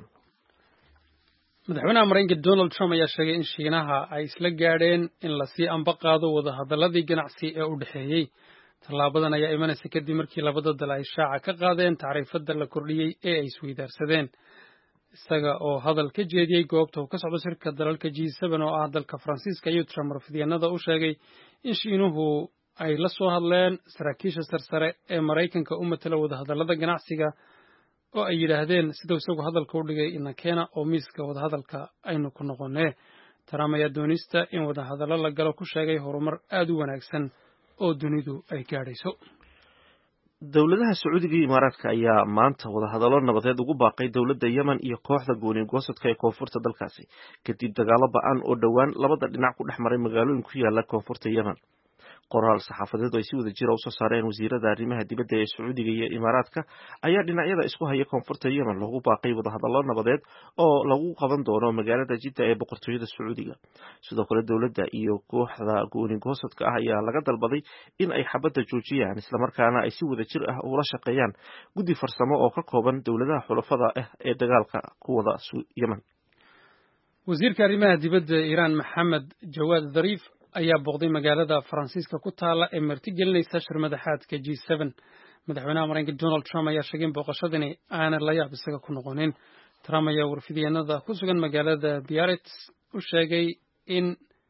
madaxweynaha Mareykanka Donald Trump ayaa sheegay in Shiinaha ay isla gaadheen in la sii ambaqaado wada hadaladii ganacsi ee u dhaxeeyay talaabadan ayaa imanaysa kadib markii labada dal ay shaaca ka qaadeen tacriifada la kordhiyay ee ay isweydaarsadeen isaga oo hadal ka jeediyay goobta uu ka socdo shirka dalalka G seven oo ah dalka Faransiiska iyo Trump rafidyanada u sheegay in Shiinuhu ay la soo hadleen saraakiisha sarsare ee Mareykanka u matala wada hadalada ganacsiga oo ay yiraahdeen sida isagu hadalka u dhigay in keena oo miiska wada hadalka aynu ku noqonay Trump ayaa doonista in wada hadallo la galo ku sheegay horumar aad u wanaagsan oo dunidu ay gaadhayso dowladaha Sacuudiga iyo Imaaraadka ayaa maanta wada hadallo nabadeed ugu baaqay dowladda Yemen iyo kooxda gooni-goosadka ee koonfurta dalkaasi kadib dagaalo ba'an oo dhowaan labada dhinac ku dhex maray magaalooyin ku yaala koonfurta Yemen qoraal saxaafadeed oo ay si wada jir ah u soo saareen wasiirada arrimaha dibadda ee Sacuudiga iyo Imaaraadka ayaa dhinacyada isku haya koonfurta Yemen loogu baaqay wada hadallo nabadeed oo lagu qaban doono magaalada Jidda ee boqortooyada Sacuudiga sidoo kale dowladda iyo kooxda gooni-goosadka ah ayaa laga dalbaday in ay xabadda joojiyaan isla markaana ay si wada jir ah ula shaqeeyaan guddi farsamo oo ka kooban dowladaha xulafada ah ee dagaalka ku wada Yemen wasiirka arrimaha dibadda Iran Maxamed Jawaad Zarif ayaa booqday magaalada Faransiiska ku taala ee martigelinaysa shir madaxaadka G seven madaxweynaha Mareykanka Donald Trump ayaa sheegay in booqashadani aanay la yaab isaga ku noqonin Trump ayaa warfidyanada ku sugan magaalada Biarritz u sheegay in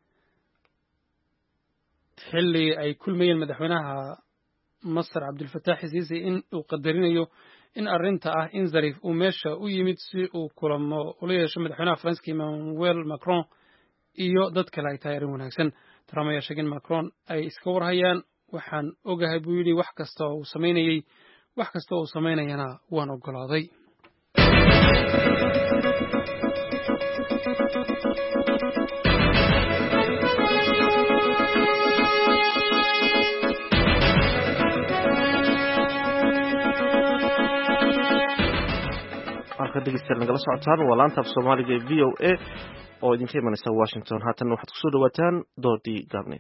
xilli ay kulmayeen madaxweynaha Masar Abdel Fattah al-Sisi in uu qadarinayo in arrinta ah in Zarif uu meesha u yimid si uu kulamo ula yeesho madaxweynaha Faransiiska Emmanuel Macron iyo dad kale ay tahay arrin wanaagsan Trump ayaa sheegay in Macron ay iska warhayaan waxaan ogahay buu yidhi wax kasta oo uu samaynayay wax kasta oo uu samaynayana waan ogolaaday halka dhegeystayaal nagala socotaan waa laanta af Soomaaliga ee V O A oo idinka imanaysa Washington haatan waxaad ku soo dhawaataan doodii gaabneed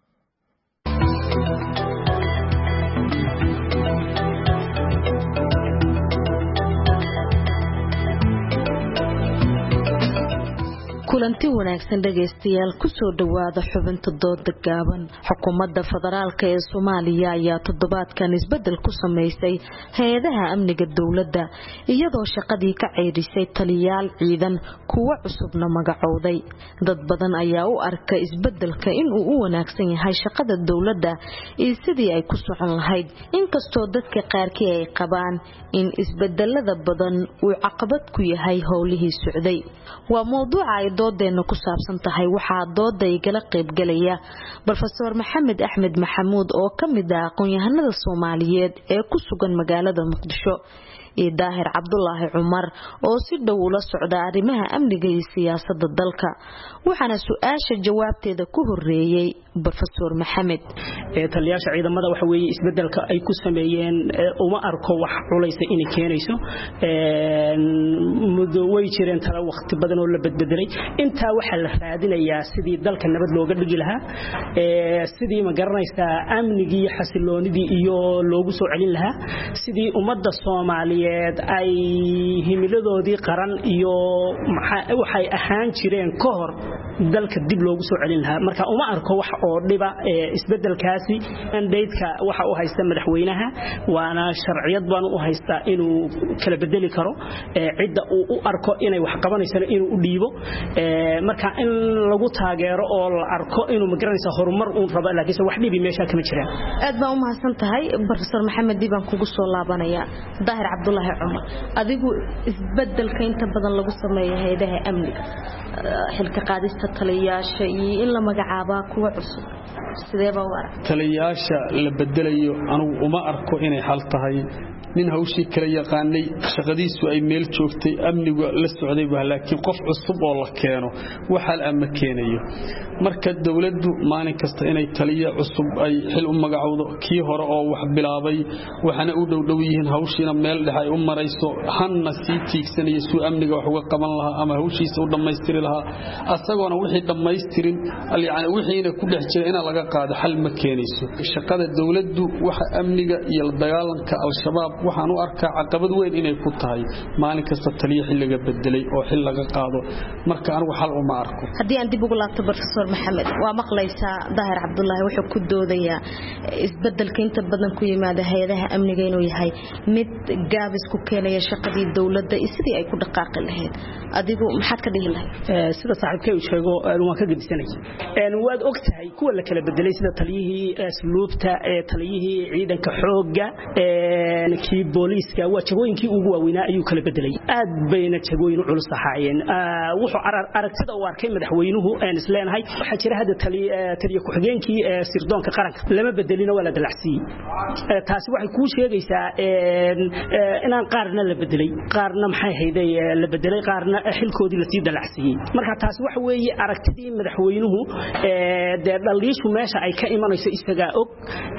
kulanti wanaagsan dhageystayaal ku soo dhawaada xubinta dooda gaaban xukuumadda federaalka ee Soomaaliya ayaa toddobaadkan isbedel ku sameysay hay'adaha amniga dawladda iyadoo shaqadii ka ceerisay taliyaal ciidan kuwa cusubna magacowday dad badan ayaa u arka isbedelka in uu u wanaagsan yahay shaqada dawladda iyo sidii ay ku socon lahayd inkastoo dadka qaarkii ay qabaan in isbedelada badan uu caqabad ku yahay howlihii socday waa mowduuca ay doodeena ku saabsan tahay waxaa dooda igala qayb galaya Professor Maxamed Axmed Maxamuud oo ka mid ah aqoon-yahanada Soomaaliyeed ee ku sugan magaalada Muqdisho iyo Daahir Cabdullaahi Cumar oo si dhow ula socda arrimaha amniga iyo siyaasadda dalka waxaana su'aasha jawaabteeda ku horeeyay Professor Maxamed ee taliyaasha ciidamada waxa weeye isbedelka ay ku sameeyeen uma arko wax culaysa in keenayso ee muddo way jireen tala waqti badan oo la badbedelay inta waxa la raadinayaa sidii dalka nabad looga dhigi lahaa ee sidii ma garanaysaa amnigii iyo xasiloonidii iyo loogu soo celin lahaa sidii ummadda Soomaaliyeed ay himiladoodii qaran iyo waxay ahaan jireen ka hor dalka dib loogu soo celin lahaa marka uma arko wax oo dhiba isbedelkaasi mandate-ka waxa uu haysta madaxweynaha waana sharciyad baan u haystaa inuu kala bedeli karo cidda uu u arko inay wax qabanayso inuu u dhiibo marka in lagu taageero oo la arko inuu magaranaysa horumar uu rabo laakiin wax dhibi meesha kama jiraan aad baan u mahadsan tahay professor maxamed diban kugu soo laabanaya daahir cabdullaahi cumar adigu isbedelka inta badan lagu sameeyo hay'adaha amniga xilka qaadista taliyaasha iyo in la magacaabo kuwa cusub sidee baa u aragtaa taliyaasha la bedelayo anigu uma arko inay xal tahay nin hawshii kala yaqaanay shaqadiisu ay meel joogtay amnigu la socday baa laakiin qof cusub oo la keeno waxa ama keenayo marka dawladdu maalin kasta inay taliye cusub ay xil u magacowdo kii hore oo wax bilaabay waxana u dhow yihiin hawshiina meel dhex ay u marayso hanna sii tiigsanaya suu amniga wax uga qaban lahaa ama hawshiisa u dhammaystiri lahaa asagoona wixii dhammaystirin yani wixiina ku dhex jira in laga qaado xal ma keenayso shaqada dawladdu waxa amniga iyo dagaalanka al-shabaab waxaan u arkaa caqabad weyn inay ku tahay maalin kasta taliye xilliga bedelay oo xil laga qaado marka anigu xal uma arko haddii aan dib ugu laabto professor maxamed waa maqlaysaa daahir cabdullaahi wuxuu ku doodayaa isbedelka inta badan ku yimaada hay'adaha amniga inuu yahay mid gaabis ku keenaya shaqadii dawladda iyo sidii ay ku dhaqaaqi lahayd adigu maxaad ka dhihi lahayd sida saaxiibkay uu sheego waan ka gedisanay een waad ogtahay kuwa la kala bedelay sida taliyihii asluubta ee taliyihii ciidanka xoogga ee kii booliiska waa jagooyinkii ugu waaweynaa ayuu kala bedelay aad bayna jagooyin culus ahaayeen wuxuu aragtida uu arkay madaxweynuhu aan isleenahay waxa jira hada taliye ku xigeenkii sirdoonka qaranka lama bedelina wala dalacsi taasi waxay ku sheegaysaa inaan qaarna la bedelay qaarna maxay hayday la bedelay qaarna xilkoodii la sii dalacsiiyay marka taasi waxa weeye aragtidii madaxweynuhu ee dhaliishu meesha ay ka imanayso isaga og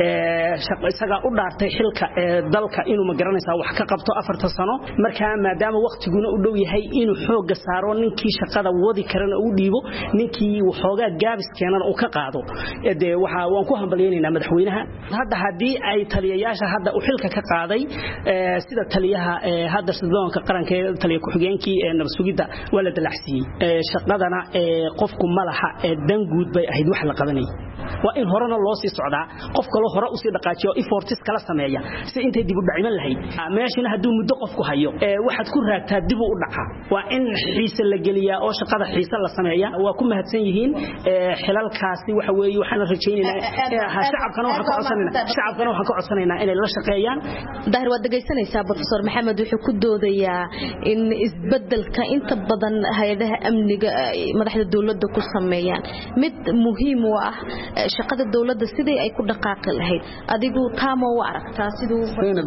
ee isaga u dhaartay xilka dalka inuu ma garanaysaa wax ka qabto afarta sano marka maadaama waqtiguna u dhow yahay inuu xoog saaro ninkii shaqada wadi karana uu dhiibo ninkii waxoogaa gaabis keenana uu ka qaado ee waxa waan ku hambalyeynaa madaxweynaha hadda hadii ay taliyayaasha hadda u xilka ka qaaday sida taliyaha hadda sidoonka qaranka ee taliye ku xigeenkii ee nabsugida wala dalacsiiyay shaqadana qofku malaha dan guud bay ahayd wax la qabanay waa in horena loo sii socdaa qof kale hore u sii dhaqaajiyo efforts kala sameeya si intay dib u dhaciman lahayd meeshina haduu muddo qofku hayo ee waxaad ku raagtaa dib u dhaca waa in xiisa la geliyaa oo shaqada xiisa la sameeyaa waa ku mahadsan yihiin xilalkaasi waxa weeye waxaan rajaynaynaa shacabkana waxaan ka codsanaynaa shacabkana waxaan ka codsanaynaa inay la shaqeeyaan daahir waad dhageysanaysaa professor maxamed wuxuu ku doodayaa in isbedelka inta badan hay'adaha amniga madaxda dawladda ku sameeyaan mid muhiim u ah shaqada dawladda sidii ay ku dhaqaaqi lahayd adigu taamo u aragtaa sidoo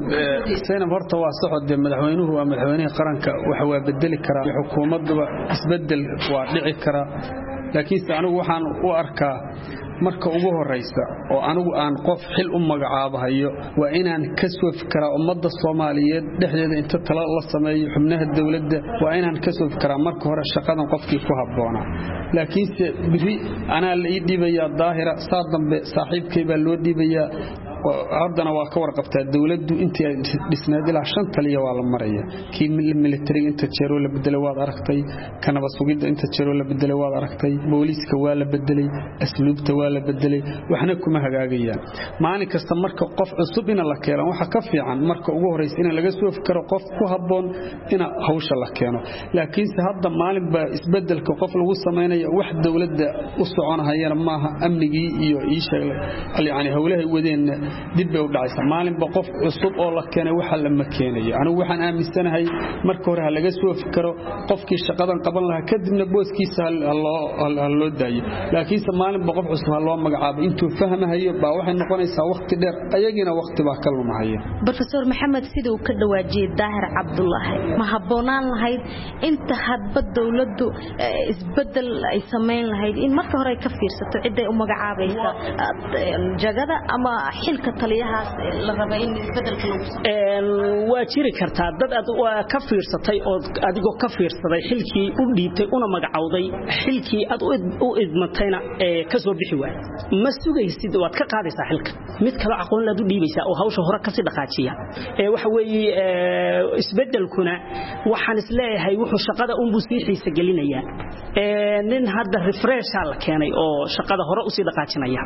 Zainab horta waa saxode madaxweynuhu waa madaxweynaha qaranka waxa waa bedeli kara xukuumadda isbedel waa dhici kara laakiin anigu waxaan u arkaa marka ugu horeysa oo anigu aan qof xil u magacaabahayo waa inaan ka soo fikiraa ummadda Soomaaliyeed dhexdeeda inta tala la sameeyo xubnaha dawladda waa inaan ka soo fikiraa marka hore shaqadan qofkii ku habboona laakiin se biri ana la ii dhibaya daahira saa dambe saaxiibkay baa loo dhibaya haddana waa ka warqabtaa dawladdu intii ay dhisnayd ilaa shan taliya waa la maraya kii military inta jeero la bedelay waad aragtay kanaba sugidda inta jeero la bedelay waad aragtay booliiska waa la bedelay asluubta waa la bedelay waxna kuma hagaagayaan maalin kasta marka qof cusub in la keeno waxa ka fiican marka ugu horeysa in laga soo fikiro qof ku habboon in hawsha la keeno laakiin se hadda maalin ba isbedelka qof lagu sameeyo wax dawladda u soconayana maaha amnigii iyo iisha yani hawlaha wadeen dib bay u dhacaysaa maalinba qof cusub oo la keenay waxa la ma keenayo anigu waxaan aaminsanahay marka hore laga soo fikiro qofkii shaqadan qaban lahaa kadibna booskiisa loo loo daayo laakiin maalinba qof cusub loo magacaabo intuu fahmahayo baa waxay noqonaysaa waqti dheer ayagina waqti baa ka lumahaya professor maxamed sidoo ka dhawaajiyay daahir cabdullaahi ma habboonaan lahayd inta hadba dawladdu isbedel ay sameyn lahayd in marka hore ka fiirsato cid ay u magacaabaysa jagada ama xil xilka taliyahaas la raba in isbedelka lagu sameeyo waa jiri kartaa dad aad waa ka fiirsatay oo adigoo ka fiirsaday xilkii u dhiibtay una magacawday xilkii aad u idmatayna ee ka soo bixi waay ma sugaysid waad ka qaadaysaa xilka mid kale aqoon la dhiibaysaa oo hawsha hore ka sii dhaqaajiya ee waxa weeye isbedelkuna waxaan isleeyahay wuxuu shaqada un buu sii xiisa gelinaya ee nin hadda refresh la keenay oo shaqada hore u sii dhaqaajinaya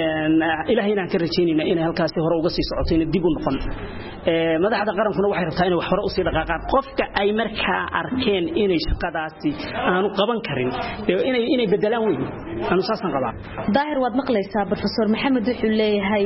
ee ilaahay inaan ka rajeynayna inay halkaas hore uga sii socoto in dib u noqon ee madaxda qarankuna waxay rabtaa inay wax hore u sii dhaqaaqaan qofka ay markaa arkeen inay shaqadaasi aanu qaban karin inay inay bedelaan weyn aanu saasan qabaa daahir waad maqlaysaa professor maxamed wuxuu leeyahay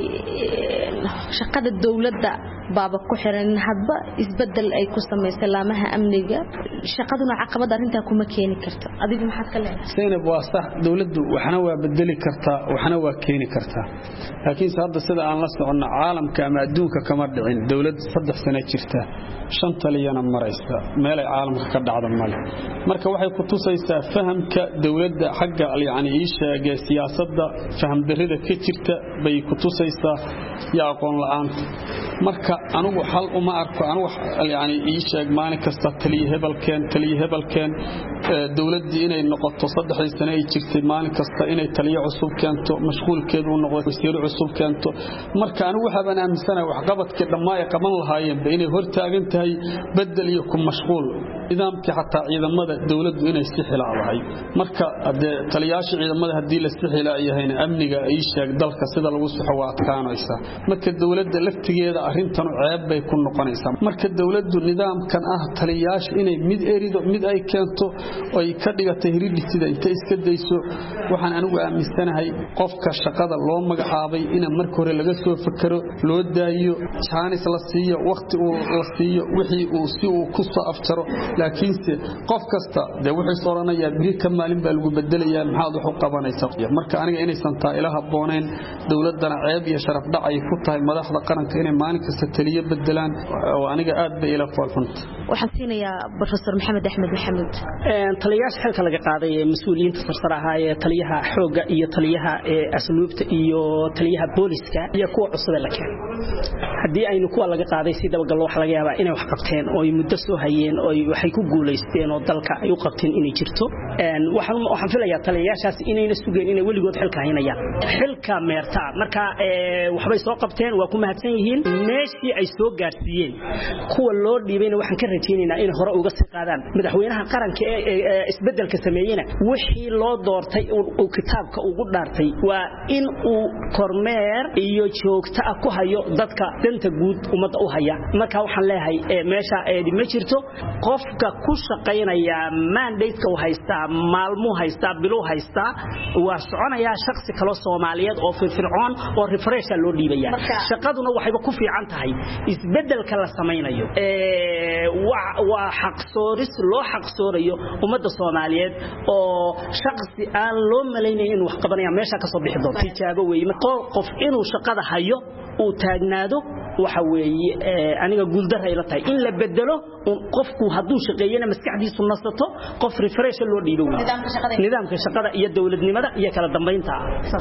shaqada dawladda baaba ku xiran hadba isbedel ay ku sameeyay laamaha amniga shaqaduna caqabad arinta kuma keeni karto adigu maxaad ka leedahay Zainab waa sax dawladdu waxna waa bedeli kartaa waxna waa keeni kartaa laakiin hadda sida aan la socono caalamka ama adduunka kama dhicin dawlad saddex sano jirta shan taliyana maraysa meel ay caalamka ka dhacdo male marka waxay ku tusaysaa fahamka dawladda xagga yaani ii sheegay siyaasadda faham darrida ka jirta bay ku tusaysaa yaa aqoon la'aanta marka anigu hal uma arko anigu yaani ii sheeg maalin kasta taliye hebelkeen taliye hebelkeen dawladda inay noqoto saddex sano ay jirtay maalin kasta inay taliye cusub keento mashquulkeedu uu noqdo wasiir cusub keento marka anigu waxa baan aaminsanahay wax qabadkii dhammaay qaban lahaayeen inay hor taagan tahay bedel iyo ku mashquul nidaamkii xataa ciidamada dawladdu inay si xilaadahay marka hadee taliyaasha ciidamada hadii la si xilaayahayna amniga ay sheeg dalka sida lagu saxo waa adkaanaysa marka dawladda laftigeeda arintan ceeb bay ku noqonaysaa marka dawladdu nidaamkan ah taliyaasha inay mid erido mid ay keento oo ay ka dhigato hiridisida inta iska dayso waxaan anigu aaminsanahay qofka shaqada loo magacaabay in marka hore laga soo fakaro loo daayo chance la siiyo waqti uu la siiyo wixii uu si uu ku soo afjaro laakiin qof kasta de wuxuu sooranayaa biri ka maalin baa lagu bedelayaa maxaad wax u qabanaysaa marka aniga inaysan taa ilaha booneen dawladana ceeb iyo sharaf dhac ay ku tahay madaxda qaranka inay maalin kasta taliye bedelaan oo aniga aad bay ila falfanta waxaan siinayaa professor maxamed axmed maxamed een taliyaasha xilka laga qaaday ee mas'uuliyiinta sarsar ahaa ee taliyaha xooga iyo taliyaha ee asluubta iyo taliyaha booliska iyo kuwa cusub la keenay hadii aynu kuwa laga qaaday si daba gal wax laga yaabaa inay wax qabteen oo ay muddo soo hayeen oo waxay ku guuleysteen oo dalka ay u qabteen inay jirto een waxaan waxaan filayaa taliyaashaas inayna sugeen inay waligood xilka haynayaan xilka meerta marka ee waxbay soo qabteen waa ku mahadsan yihiin meeshii ay soo gaarsiiyeen kuwa loo dhiibayna waxaan ka rajaynaynaa in hore uga sii qaadaan madaxweynaha qaranka ee isbedelka sameeyayna wixii loo doortay uu kitaabka ugu dhaartay waa in uu kormeer iyo joogto ah ku hayo dadka danta guud umada u haya marka waxaan leeyahay meesha ee ma jirto qofka ku shaqeynaya mandate-ka uu haysta maalmo haysta bilo haysta waa soconaya shakhsi kale Soomaaliyeed oo firfircoon oo refresh loo dhiibaya shaqaduna waxayba ku fiican tahay isbedelka la sameeyo ee waa xaq sooris loo xaq soorayo umada Soomaaliyeed oo shakhsi aan loo maleynay inuu wax qabanaya meesha ka soo bixi doonto tijaabo weey ma qof inuu shaqada hayo uu taagnaado waxa weeye aniga guuldar ay la tahay in la bedelo qofku haduu shaqeeyana maskaxdiisu nasato qof refresh loo dhiibo nidaamka shaqada iyo dawladnimada iyo kala dambeynta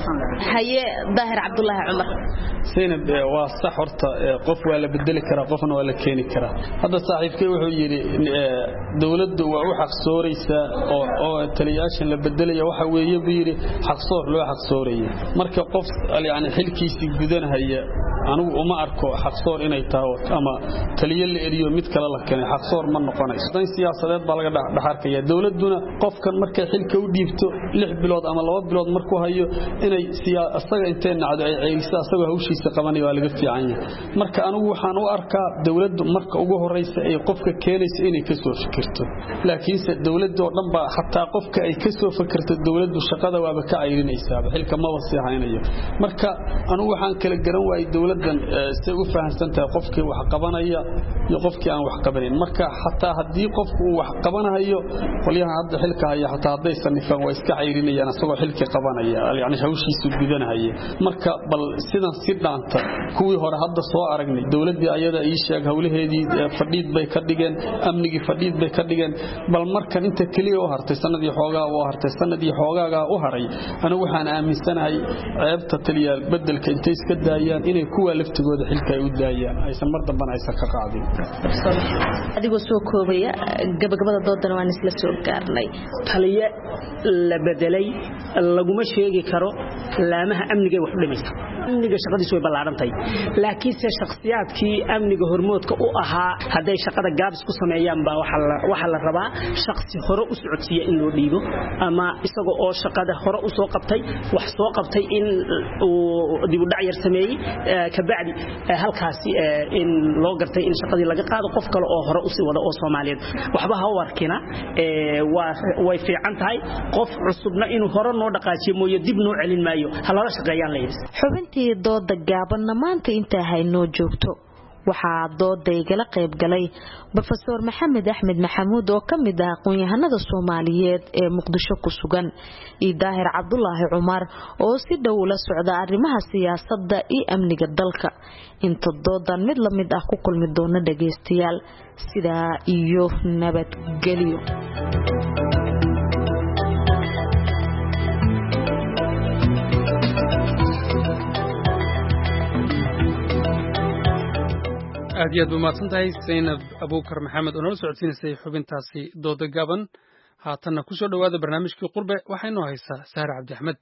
haye daahir abdullaahi umar Zainab waa sax horta qof waa la bedeli karaa qofna waa la keeni karaa hadda saaxiibkay wuxuu yiri dawladdu waa u xaq sooraysa oo oo taliyaashan la bedelayo waxa weeye buu yiri xaq soor loo xaq soorayo marka qof yaani xilkiisi gudanaya anigu uma arko xaq soor inay tahay ama taliye la eriyo mid kale la keenay xaq soor ma noqonayso dan siyaasadeed baa laga dhaxarkaya dawladuna qofkan markay xilka u dhiibto lix bilood ama laba bilood markuu hayo inay siyaasadda intee nacdo ay ceelisa asagoo hawshiisa qabanayo waa laga fiican yahay marka anigu waxaan u arkaa dawladdu marka ugu horeysa ay qofka keenayso inay ka soo fikirto laakiin se dawladdu oo dhan baa xataa qofka ay ka soo fikirto dawladdu shaqada waaba ka cayrinaysaa xilka ma wasiixaynayo marka anigu waxaan kala garan waayay dawladdan si u fahansantahay qofkii wax qabanaya iyo qofkii aan wax qabanin marka xataa hadii qofku wax qabanayo qoliyaha hadda xilka haya xataa haday sanifan way iska cayrinayaan asagoo xilka qabanaya yaani hawshiisu gudanaya marka bal sidan si dhaanta kuwii hore hadda soo aragnay dawladii ayada ay sheeg hawlaheedii fadhiid bay ka dhigeen amnigi fadhiid bay ka dhigeen bal markan inta kaliya oo hartay sanadii xoogaa oo hartay sanadii xoogaaga u haray anigu waxaan aaminsanahay ceebta taliyaal bedelka intay iska daayaan inay ku kuwa laftigooda xilka ay u daayaan aysan mar damban aysan ka qaadin adigoo soo koobaya gabagabada doodana waan isla soo gaarnay taliye la bedelay laguma sheegi karo laamaha amniga wax u dhimaysa amniga shaqadiisu way ballaarantay laakiin se shakhsiyaadkii amniga hormoodka u ahaa haday shaqada gaabis ku sameeyaan baa waxa la rabaa shakhsi hore u socodsiya in loo dhiibo ama isagoo oo shaqada hore u soo qabtay wax soo qabtay in uu dib u dhac yar sameeyay ka bacdi halkaasi in loo gartay in shaqadii laga qaado qof kale oo hore u sii wada oo Soomaaliyeed waxba ha warkina ee waa way fiican tahay qof cusubna inuu hore noo dhaqaajiyo mooyo dib noo celin maayo halala shaqeeyaan leeyahay xubintii dooda gaaban maanta inta haynoo joogto waxaa dooda igala qayb galay Professor Maxamed Axmed Maxamuud oo kamid ah aqoon-yahanada Soomaaliyeed ee Muqdisho ku sugan iyo Daahir Cabdullaahi Cumar oo si dhow ula socda arrimaha siyaasadda iyo amniga dalka inta doodan mid la mid ah ku kulmi doona dhageystayaal sida iyo nabadgelyo aad iyo aad umaadsan tahay Zainab Abuukar Maxamed oo nala socodsiinaysay xubintaasi dooda gaaban haatanna ku soo dhawaada barnaamijkii qurbe waxaynu haysaa Saare Cabdi Axmed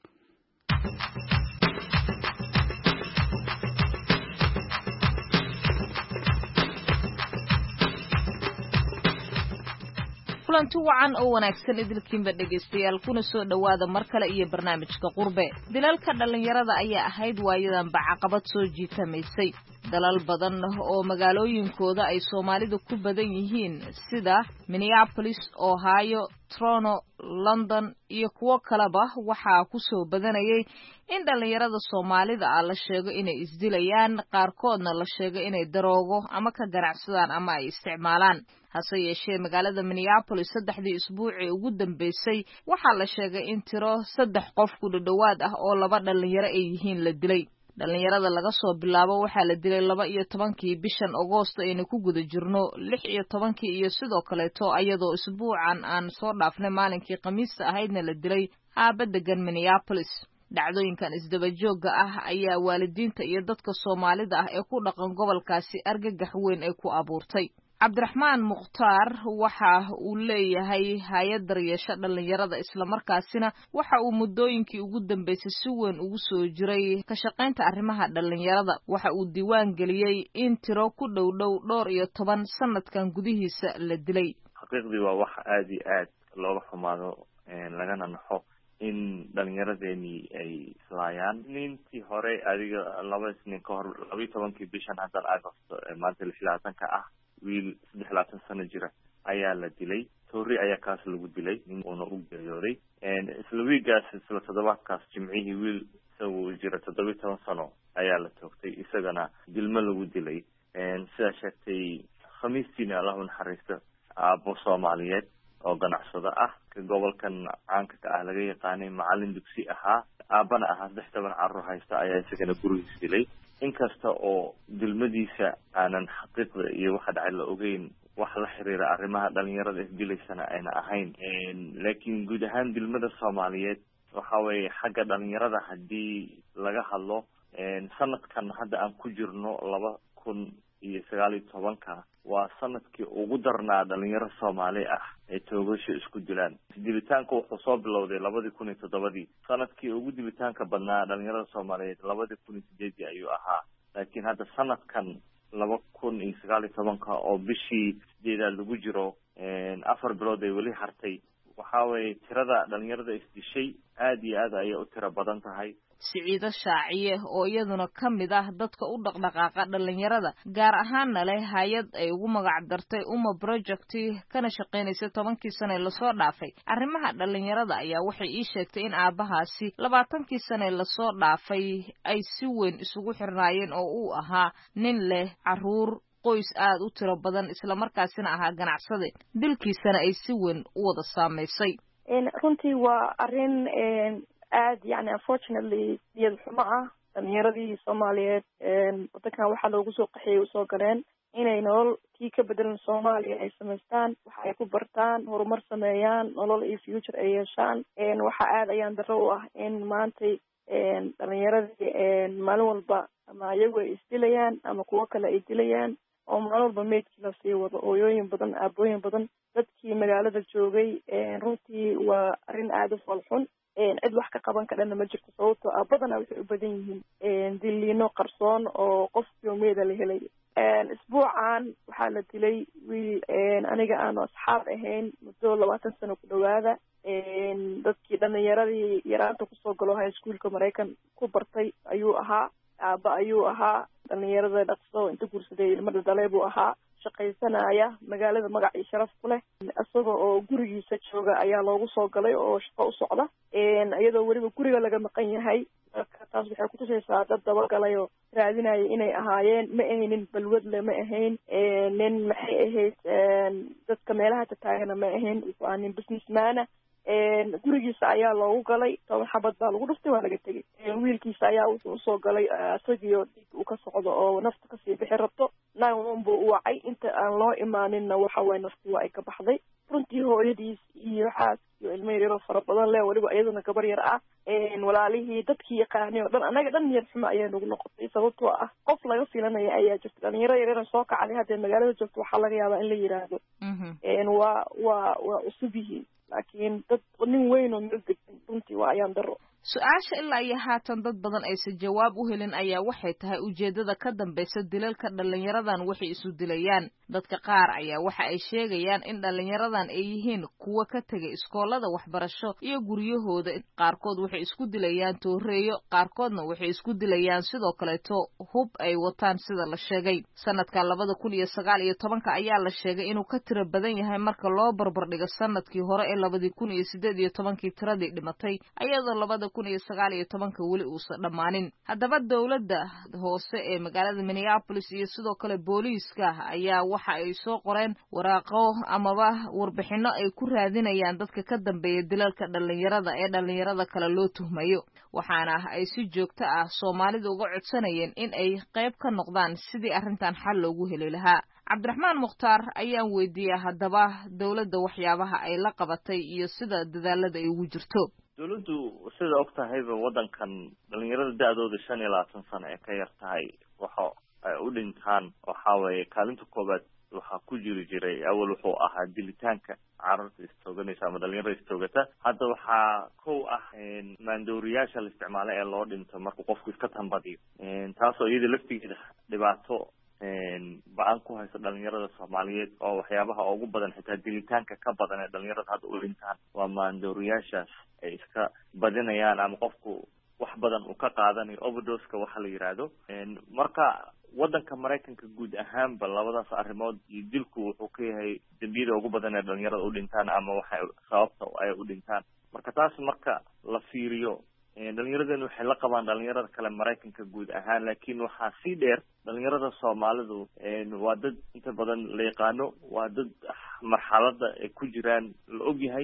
kulanti wacan oo wanaagsan idilkiinba dhageystayaal kuna soo dhawaada mar kale iyo barnaamijka qurbe dilalka dhalinyarada ayaa ahayd waayadan bacaqabad soo jiitamaysay dalal badan oo magaalooyinkooda ay Soomaalidu ku badan yihiin sida Minneapolis, Ohio, Toronto, London iyo kuwo kaleba waxaa ku soo badanayay in dhalinyarada Soomaalida ah la sheego inay isdilayaan qaarkoodna la sheego inay daroogo ama ka ganacsadaan ama ay isticmaalaan hase yeeshee magaalada Minneapolis saddexdii isbuucii ugu dambeysay waxaa la sheegay in tiro saddex qof ku dhawaad ah oo laba dhalinyaro ay yihiin la dilay dhalinyarada laga soo bilaabo waxaa la dilay laba iyo tobankii bishan Agoosto aynu ku guda jirno lix iyo tobankii iyo sidoo kaleeto ayadoo isbuucan aan soo dhaafnay maalinkii Khamiista ahaydna la dilay aaba degan Minneapolis dhacdooyinkan isdaba joogga ah ayaa waalidiinta iyo dadka Soomaalida ah ee ku dhaqan gobolkaasi argagax weyn ay ku abuurtay Cabdiraxmaan Mukhtaar waxa uu leeyahay hay'ad daryeesha dhalinyarada isla markaasina waxa uu muddooyinkii ugu dambeysay si weyn ugu soo jiray ka shaqaynta arrimaha dhalinyarada waxa uu diiwaan geliyay in tiro ku dhow dhow dhowr iyo toban sanadkan gudihiisa la dilay xaqiiqdii waa wax aad iyo aad looga xumaado lagana naxo in dhalinyaradeenii ay islaayaan nintii hore adiga laba snin ka hor laba iyo tobankii bishan haddan Agoosto maanta lix iyo labaatanka ah wiil saddex iyo labaatan sano jira ayaa la dilay toori ayaa kaas lagu dilay nin uuna u geeriyooday isla wiigaas isla toddobaadkaas jimcihii wiil isagoo jira toddoba iyo toban sano ayaa la toogtay isagana dilmo lagu dilay sidaa sheegtay khamiistiina Allah u naxariisto aabbo Soomaaliyeed oo ganacsado ah ka gobolkan caanka ka ah laga yaqaanay macallin dugsi ahaa aabana ahaa saddex iyo toban carruur haysta ayaa isagana gurigiisa dilay inkasta oo dilmadiisa aanan xaqiiqda iyo waxa dhacay la ogeyn wax la xiriira arrimaha dhalinyarada isdilaysana ayna ahayn laakiin guud ahaan dilmada Soomaaliyeed waxa weeye xagga dhalinyarada haddii laga hadlo sanadkan hadda aan ku jirno laba kun iyo sagaal iyo tobanka waa sanadkii ugu darnaa dhalinyaro Soomaali ah ee toogasho isku dilaan dilitaanka wuxuu soo bilowday labadii kun iyo toddobadii sanadkii ugu dilitaanka badnaa dhalinyarada Soomaaliyeed labadii kun iyo sideedii ayuu ahaa laakiin hadda sanadkan laba kun iyo sagaal iyo tobanka oo bishii sideedaad lagu jiro afar bilood ay weli hartay waxa weeye tirada dhalinyarada isdishay aad iyo aad ayay u tiro badan tahay Siciido Shaaciye oo iyaduna ka mid ah dadka u dhaqdhaqaaqa dhalinyarada gaar ahaanna leh hay'ad ay ugu magac dartay Uma Project kana shaqeynaysa tobankii sano ee lasoo dhaafay arrimaha dhalinyarada ayaa waxay ii sheegtay in aabahaasi labaatankii sano ee lasoo dhaafay ay si weyn isugu xirnaayeen oo uu ahaa nin leh carruur qoys aad u tiro badan isla markaasina ahaa ganacsade dilkiisana ay si weyn u wada saameysay runtii waa arrin aad yani unfortunately diyad xumo ah dhalinyaradii Soomaaliyeed wadankan waxaa loogu soo qaxiyay usoo galeen inay nolol kii ka bedelan Soomaaliya ay samaystaan waxa ay ku bartaan horumar sameeyaan nolol iyo future ay yeeshaan waxa aad ayaan darro u ah in maanta dhalinyaradii maalin walba ama iyagu ay isdilayaan ama kuwo kale ay dilayaan oo maalin walba meydkii lasii wado hooyooyin badan aabooyin badan dadkii magaalada joogay runtii waa arrin aada u foolxun cid wax ka qaban kadhana ma jirto sababtoo ah badanaa waxay u badan yihiin diliino qarsoon oo qofkii meeda la helay isbuucan waxaa la dilay wiil aniga aanu asxaab ahayn muddo labaatan sano ku dhawaada dadkii dhalinyaradii yaraanta kusoo galo high schoolka maraykan ku bartay ayuu ahaa aaba ayuu ahaa dhalinyarada dhaqso inta guursaday ilmada dalee buu ahaa shaqaysanaya magaalada magac iyo sharaf ku leh isaga oo gurigiisa jooga ayaa loogu soo galay oo shaqo u socda iyadoo weliba guriga laga maqan yahay taas waxay kutusaysaa dad dabagalay oo raadinaya inay ahaayeen ma ahaynin balwadle ma ahayn nin maxay ahayd dadka meelaha tataagana ma ahayn waa nin businessmana gurigiisa ayaa loogu galay toban xabad baa lagu dhuftay waa laga tegay wiilkiisa ayaa wuxuu usoo galay isagiio dhiig uu ka socdo oo nafta kasii bixi rabto nine one buu u wacay inta aan loo imaaninna waxa waye nafti waa ay ka baxday runtii hooyadiis iyo xaas iyo ilmo yaryaroo fara badan leh weliba iyaduna gabar yar ah walaalihii dadkii yaqaanay oo dhan anaga dhan niyad xumo ayaa nagu noqotay sababtoo ah qof laga filanaya ayaa jirta dhalinyaro yaryara soo kacday haddee magaalada joogto waxaa laga yaabaa in la yiraahdo waa waa waa cusub yihiin laakiin dad nin weyn oo meel degsan runtii waa ayaan daro su-aasha ilaa iyo haatan dad badan aysan jawaab u helin ayaa waxay tahay ujeeddada ka dambaysa dilalka dhallinyaradan waxay isu dilayaan dadka qaar ayaa waxa ay sheegayaan in dhallinyaradan ay yihiin kuwa ka tegay iskoolada waxbarasho iyo guryahooda qaarkood waxay isku dilayaan tooreeyo qaarkoodna waxay isku dilayaan sidoo kaleeto hub ay wataan sida la sheegay sanadka labada kun iyo sagaal iyo tobanka ayaa la sheegay inuu ka tiro badan yahay marka loo barbardhigo sanadkii hore ee labadii kun iyo sideed iyo tobankii tiradii dhimatay ayadoo labada kun iyo sagaal iyo tobanka weli uusan dhammaanin haddaba dowladda hoose ee magaalada Minneapolis iyo sidoo kale booliiska ayaa waxa ay soo qoreen waraaqo amaba warbixino ay ku raadinayaan dadka ka dambeeya dilalka dhalinyarada ee dhalinyarada kale loo tuhmayo waxaana ay si joogto ah Soomaalida uga codsanayeen in ay qayb ka noqdaan sidii arrintan xal loogu heli lahaa cabdiraxmaan mukhtaar ayaan weydiiyay haddaba dowladda waxyaabaha ay la qabatay iyo sida dadaalada ay ugu jirto dawladdu sida og tahayba waddankan dhalinyarada da-dooda shan iyo labaatan sano ee ka yar tahay waxa ay u dhintaan waxaa weeye kaalinta koobaad waxaa ku jiri jiray awal wuxuu ahaa dilitaanka carruurta istooganaysa ama dhalinyarada istoogata hadda waxaa kow ah maandooriyaasha la isticmaalo ee loo dhinto markuu qofku iska tambadiyo taasoo iyada laftigeeda dhibaato ba-an ku hayso dhalinyarada Soomaaliyeed oo waxyaabaha ugu badan xitaa dilitaanka ka badan ee dhalinyarada hadda u dhintaan waa maandooriyaashaas ay iska badinayaan ama qofku wax badan uu ka qaadanayo overdose-ka waxa la yiraahdo marka waddanka Mareykanka guud ahaanba labadaas arrimood iyo dilku wuxuu ka yahay dambiyada ugu badan ee dhalinyarada u dhintaan ama waxa sababta ay u dhintaan marka taas marka la fiiriyo dhalinyaradan waxay la qabaan dhalinyarada kale Mareykanka guud ahaan laakiin waxaa sii dheer dhalinyarada Soomaalidu waa dad inta badan la yaqaano waa dad marxaladda ay ku jiraan la og yahay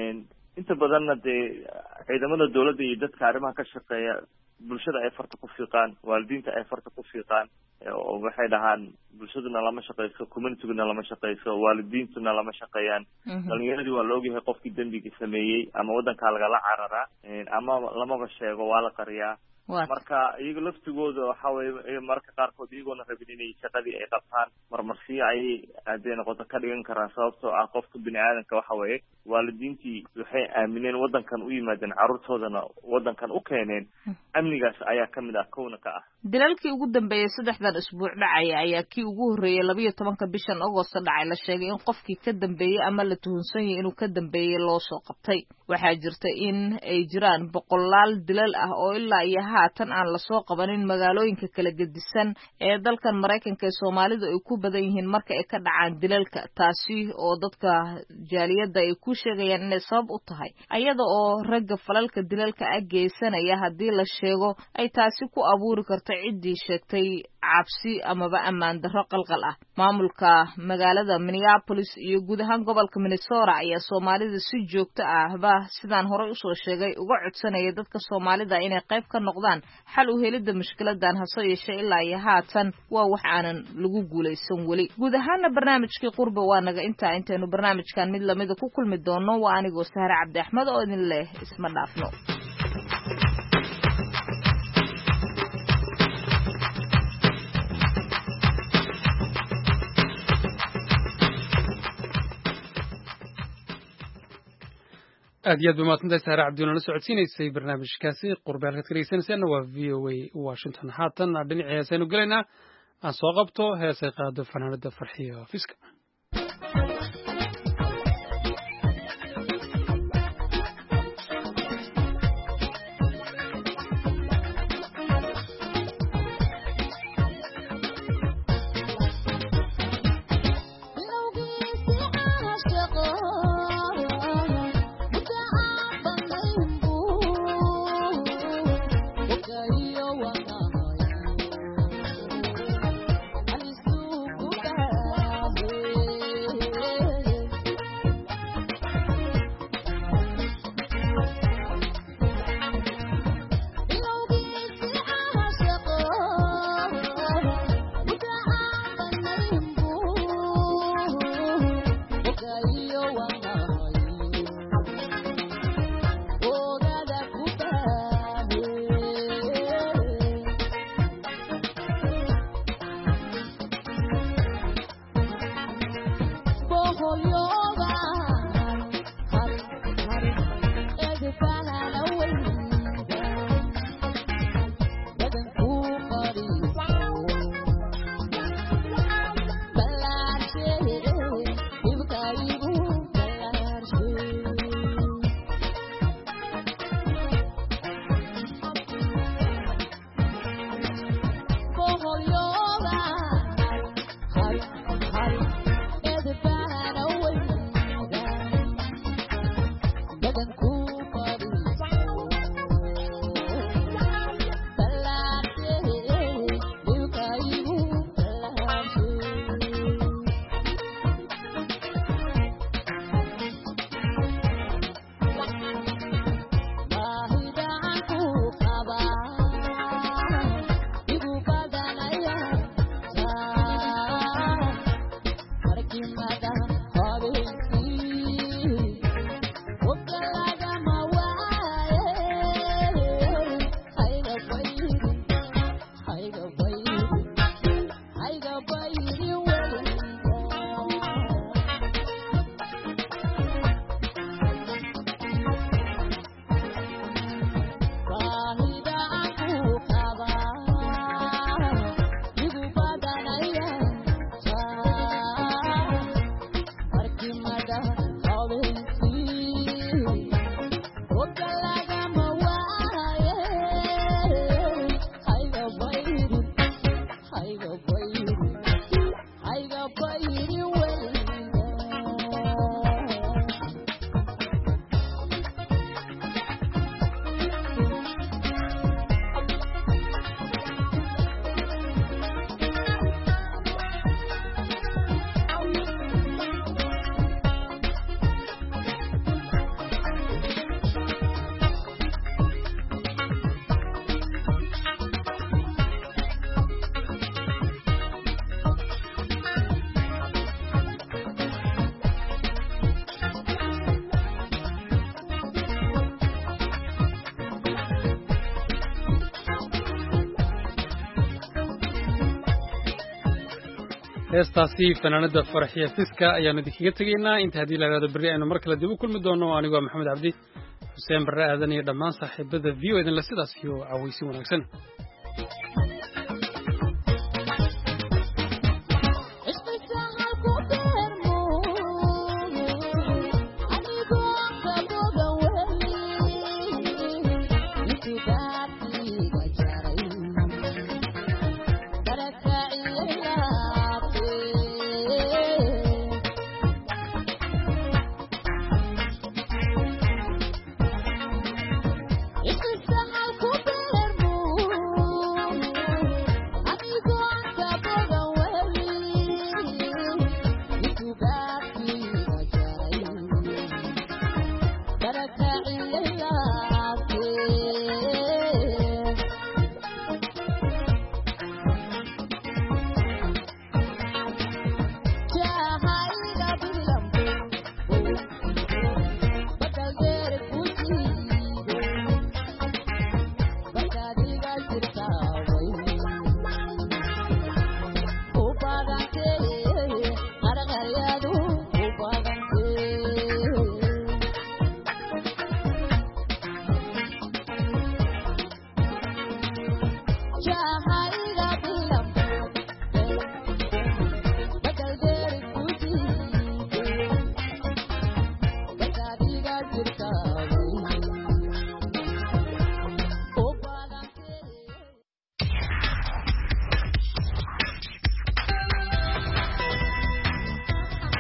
inta badanna dee ciidamada dawladda iyo dadka arrimaha ka shaqeeya bulshada ay farta ku fiiqaan waalidiinta ay farta ku fiiqaan oo waxay dhahaan bulshaduna lama shaqeyso communityguna lama shaqeyso waalidiintuna lama shaqeeyaan dhalinyaradii waa la ogyahay qofkii dembiga sameeyey ama waddankaa lagala cararaa ama lamaba sheego waa la qariyaa marka iyaga laftigooda waxa weye mararka qaarkood iyagoona rabin inay shaqadii ay qabtaan marmarsiyo ayay hadday noqoto ka dhigan karaan sababtoo ah qofka bini aadanka waxa weeye waalidiintii waxay aamineen waddankan u yimaadeen carruurtoodana waddankan u keeneen amnigaas ayaa ka mid ah kowna ka ah dilalkii ugu dambeeyay saddexdan isbuuc dhacaya ayaa kii ugu horreeyay labiyo tobanka bishan Agosto dhacay la sheegay in qofkii ka dambeeyay ama la tuhunsan yahay inuu ka dambeeyay loo soo qabtay waxaa jirta in ay jiraan boqolaal dilal ah oo ilaa iyo haatan aan la soo qabanin magaalooyinka kala gedisan ee dalkan Mareykanka ee Soomaalidu ay ku badan yihiin marka ay ka dhacaan dilalka taasi oo dadka jaaliyada ay ku sheegayaan inay sabab u tahay ayada oo ragga falalka dilalka ah geysanaya haddii la sheego ay taasi ku abuuri karto ciddii sheegtay cabsi amaba ammaan darro qalqal ah maamulka magaalada Minneapolis iyo guud ahaan gobolka Minnesota ayaa Soomaalida si joogto ah ba sidaan hore u soo sheegay uga codsanaya dadka Soomaalida inay qayb ka noqdaan xal u helida mushkiladan hase yeeshee ilaa iyo haatan waa wax aanan lagu guuleysan weli guud ahaan barnaamijkii qurba waa naga intaa intaynu barnaamijkan mid lamid ku kulmi doono waa anigoo Sahra Cabdi Axmed oo idin leh isma dhaafno aad iyo aad ba mahadsantahay Saare Cabdi oo la socodsiinaysay barnaamijkaasi qurbe halkaad ka dhegeysanaysaana waa V O A Washington haatan dhinaca heesaynu gelaynaa aan soo qabto heesay qaado fanaanada Farxiyo Fiska heestaasi fanaanada Farxiyo Fiska ayaan idinkaga tageynaa inta hadii la yiraahdo bari aynu mar kale dib u kulmi doono anigu waa Maxamed Cabdi Xuseen Barre aadan iyo dhammaan saaxiibada V O A idin la sidaas iyo cawaysi wanaagsan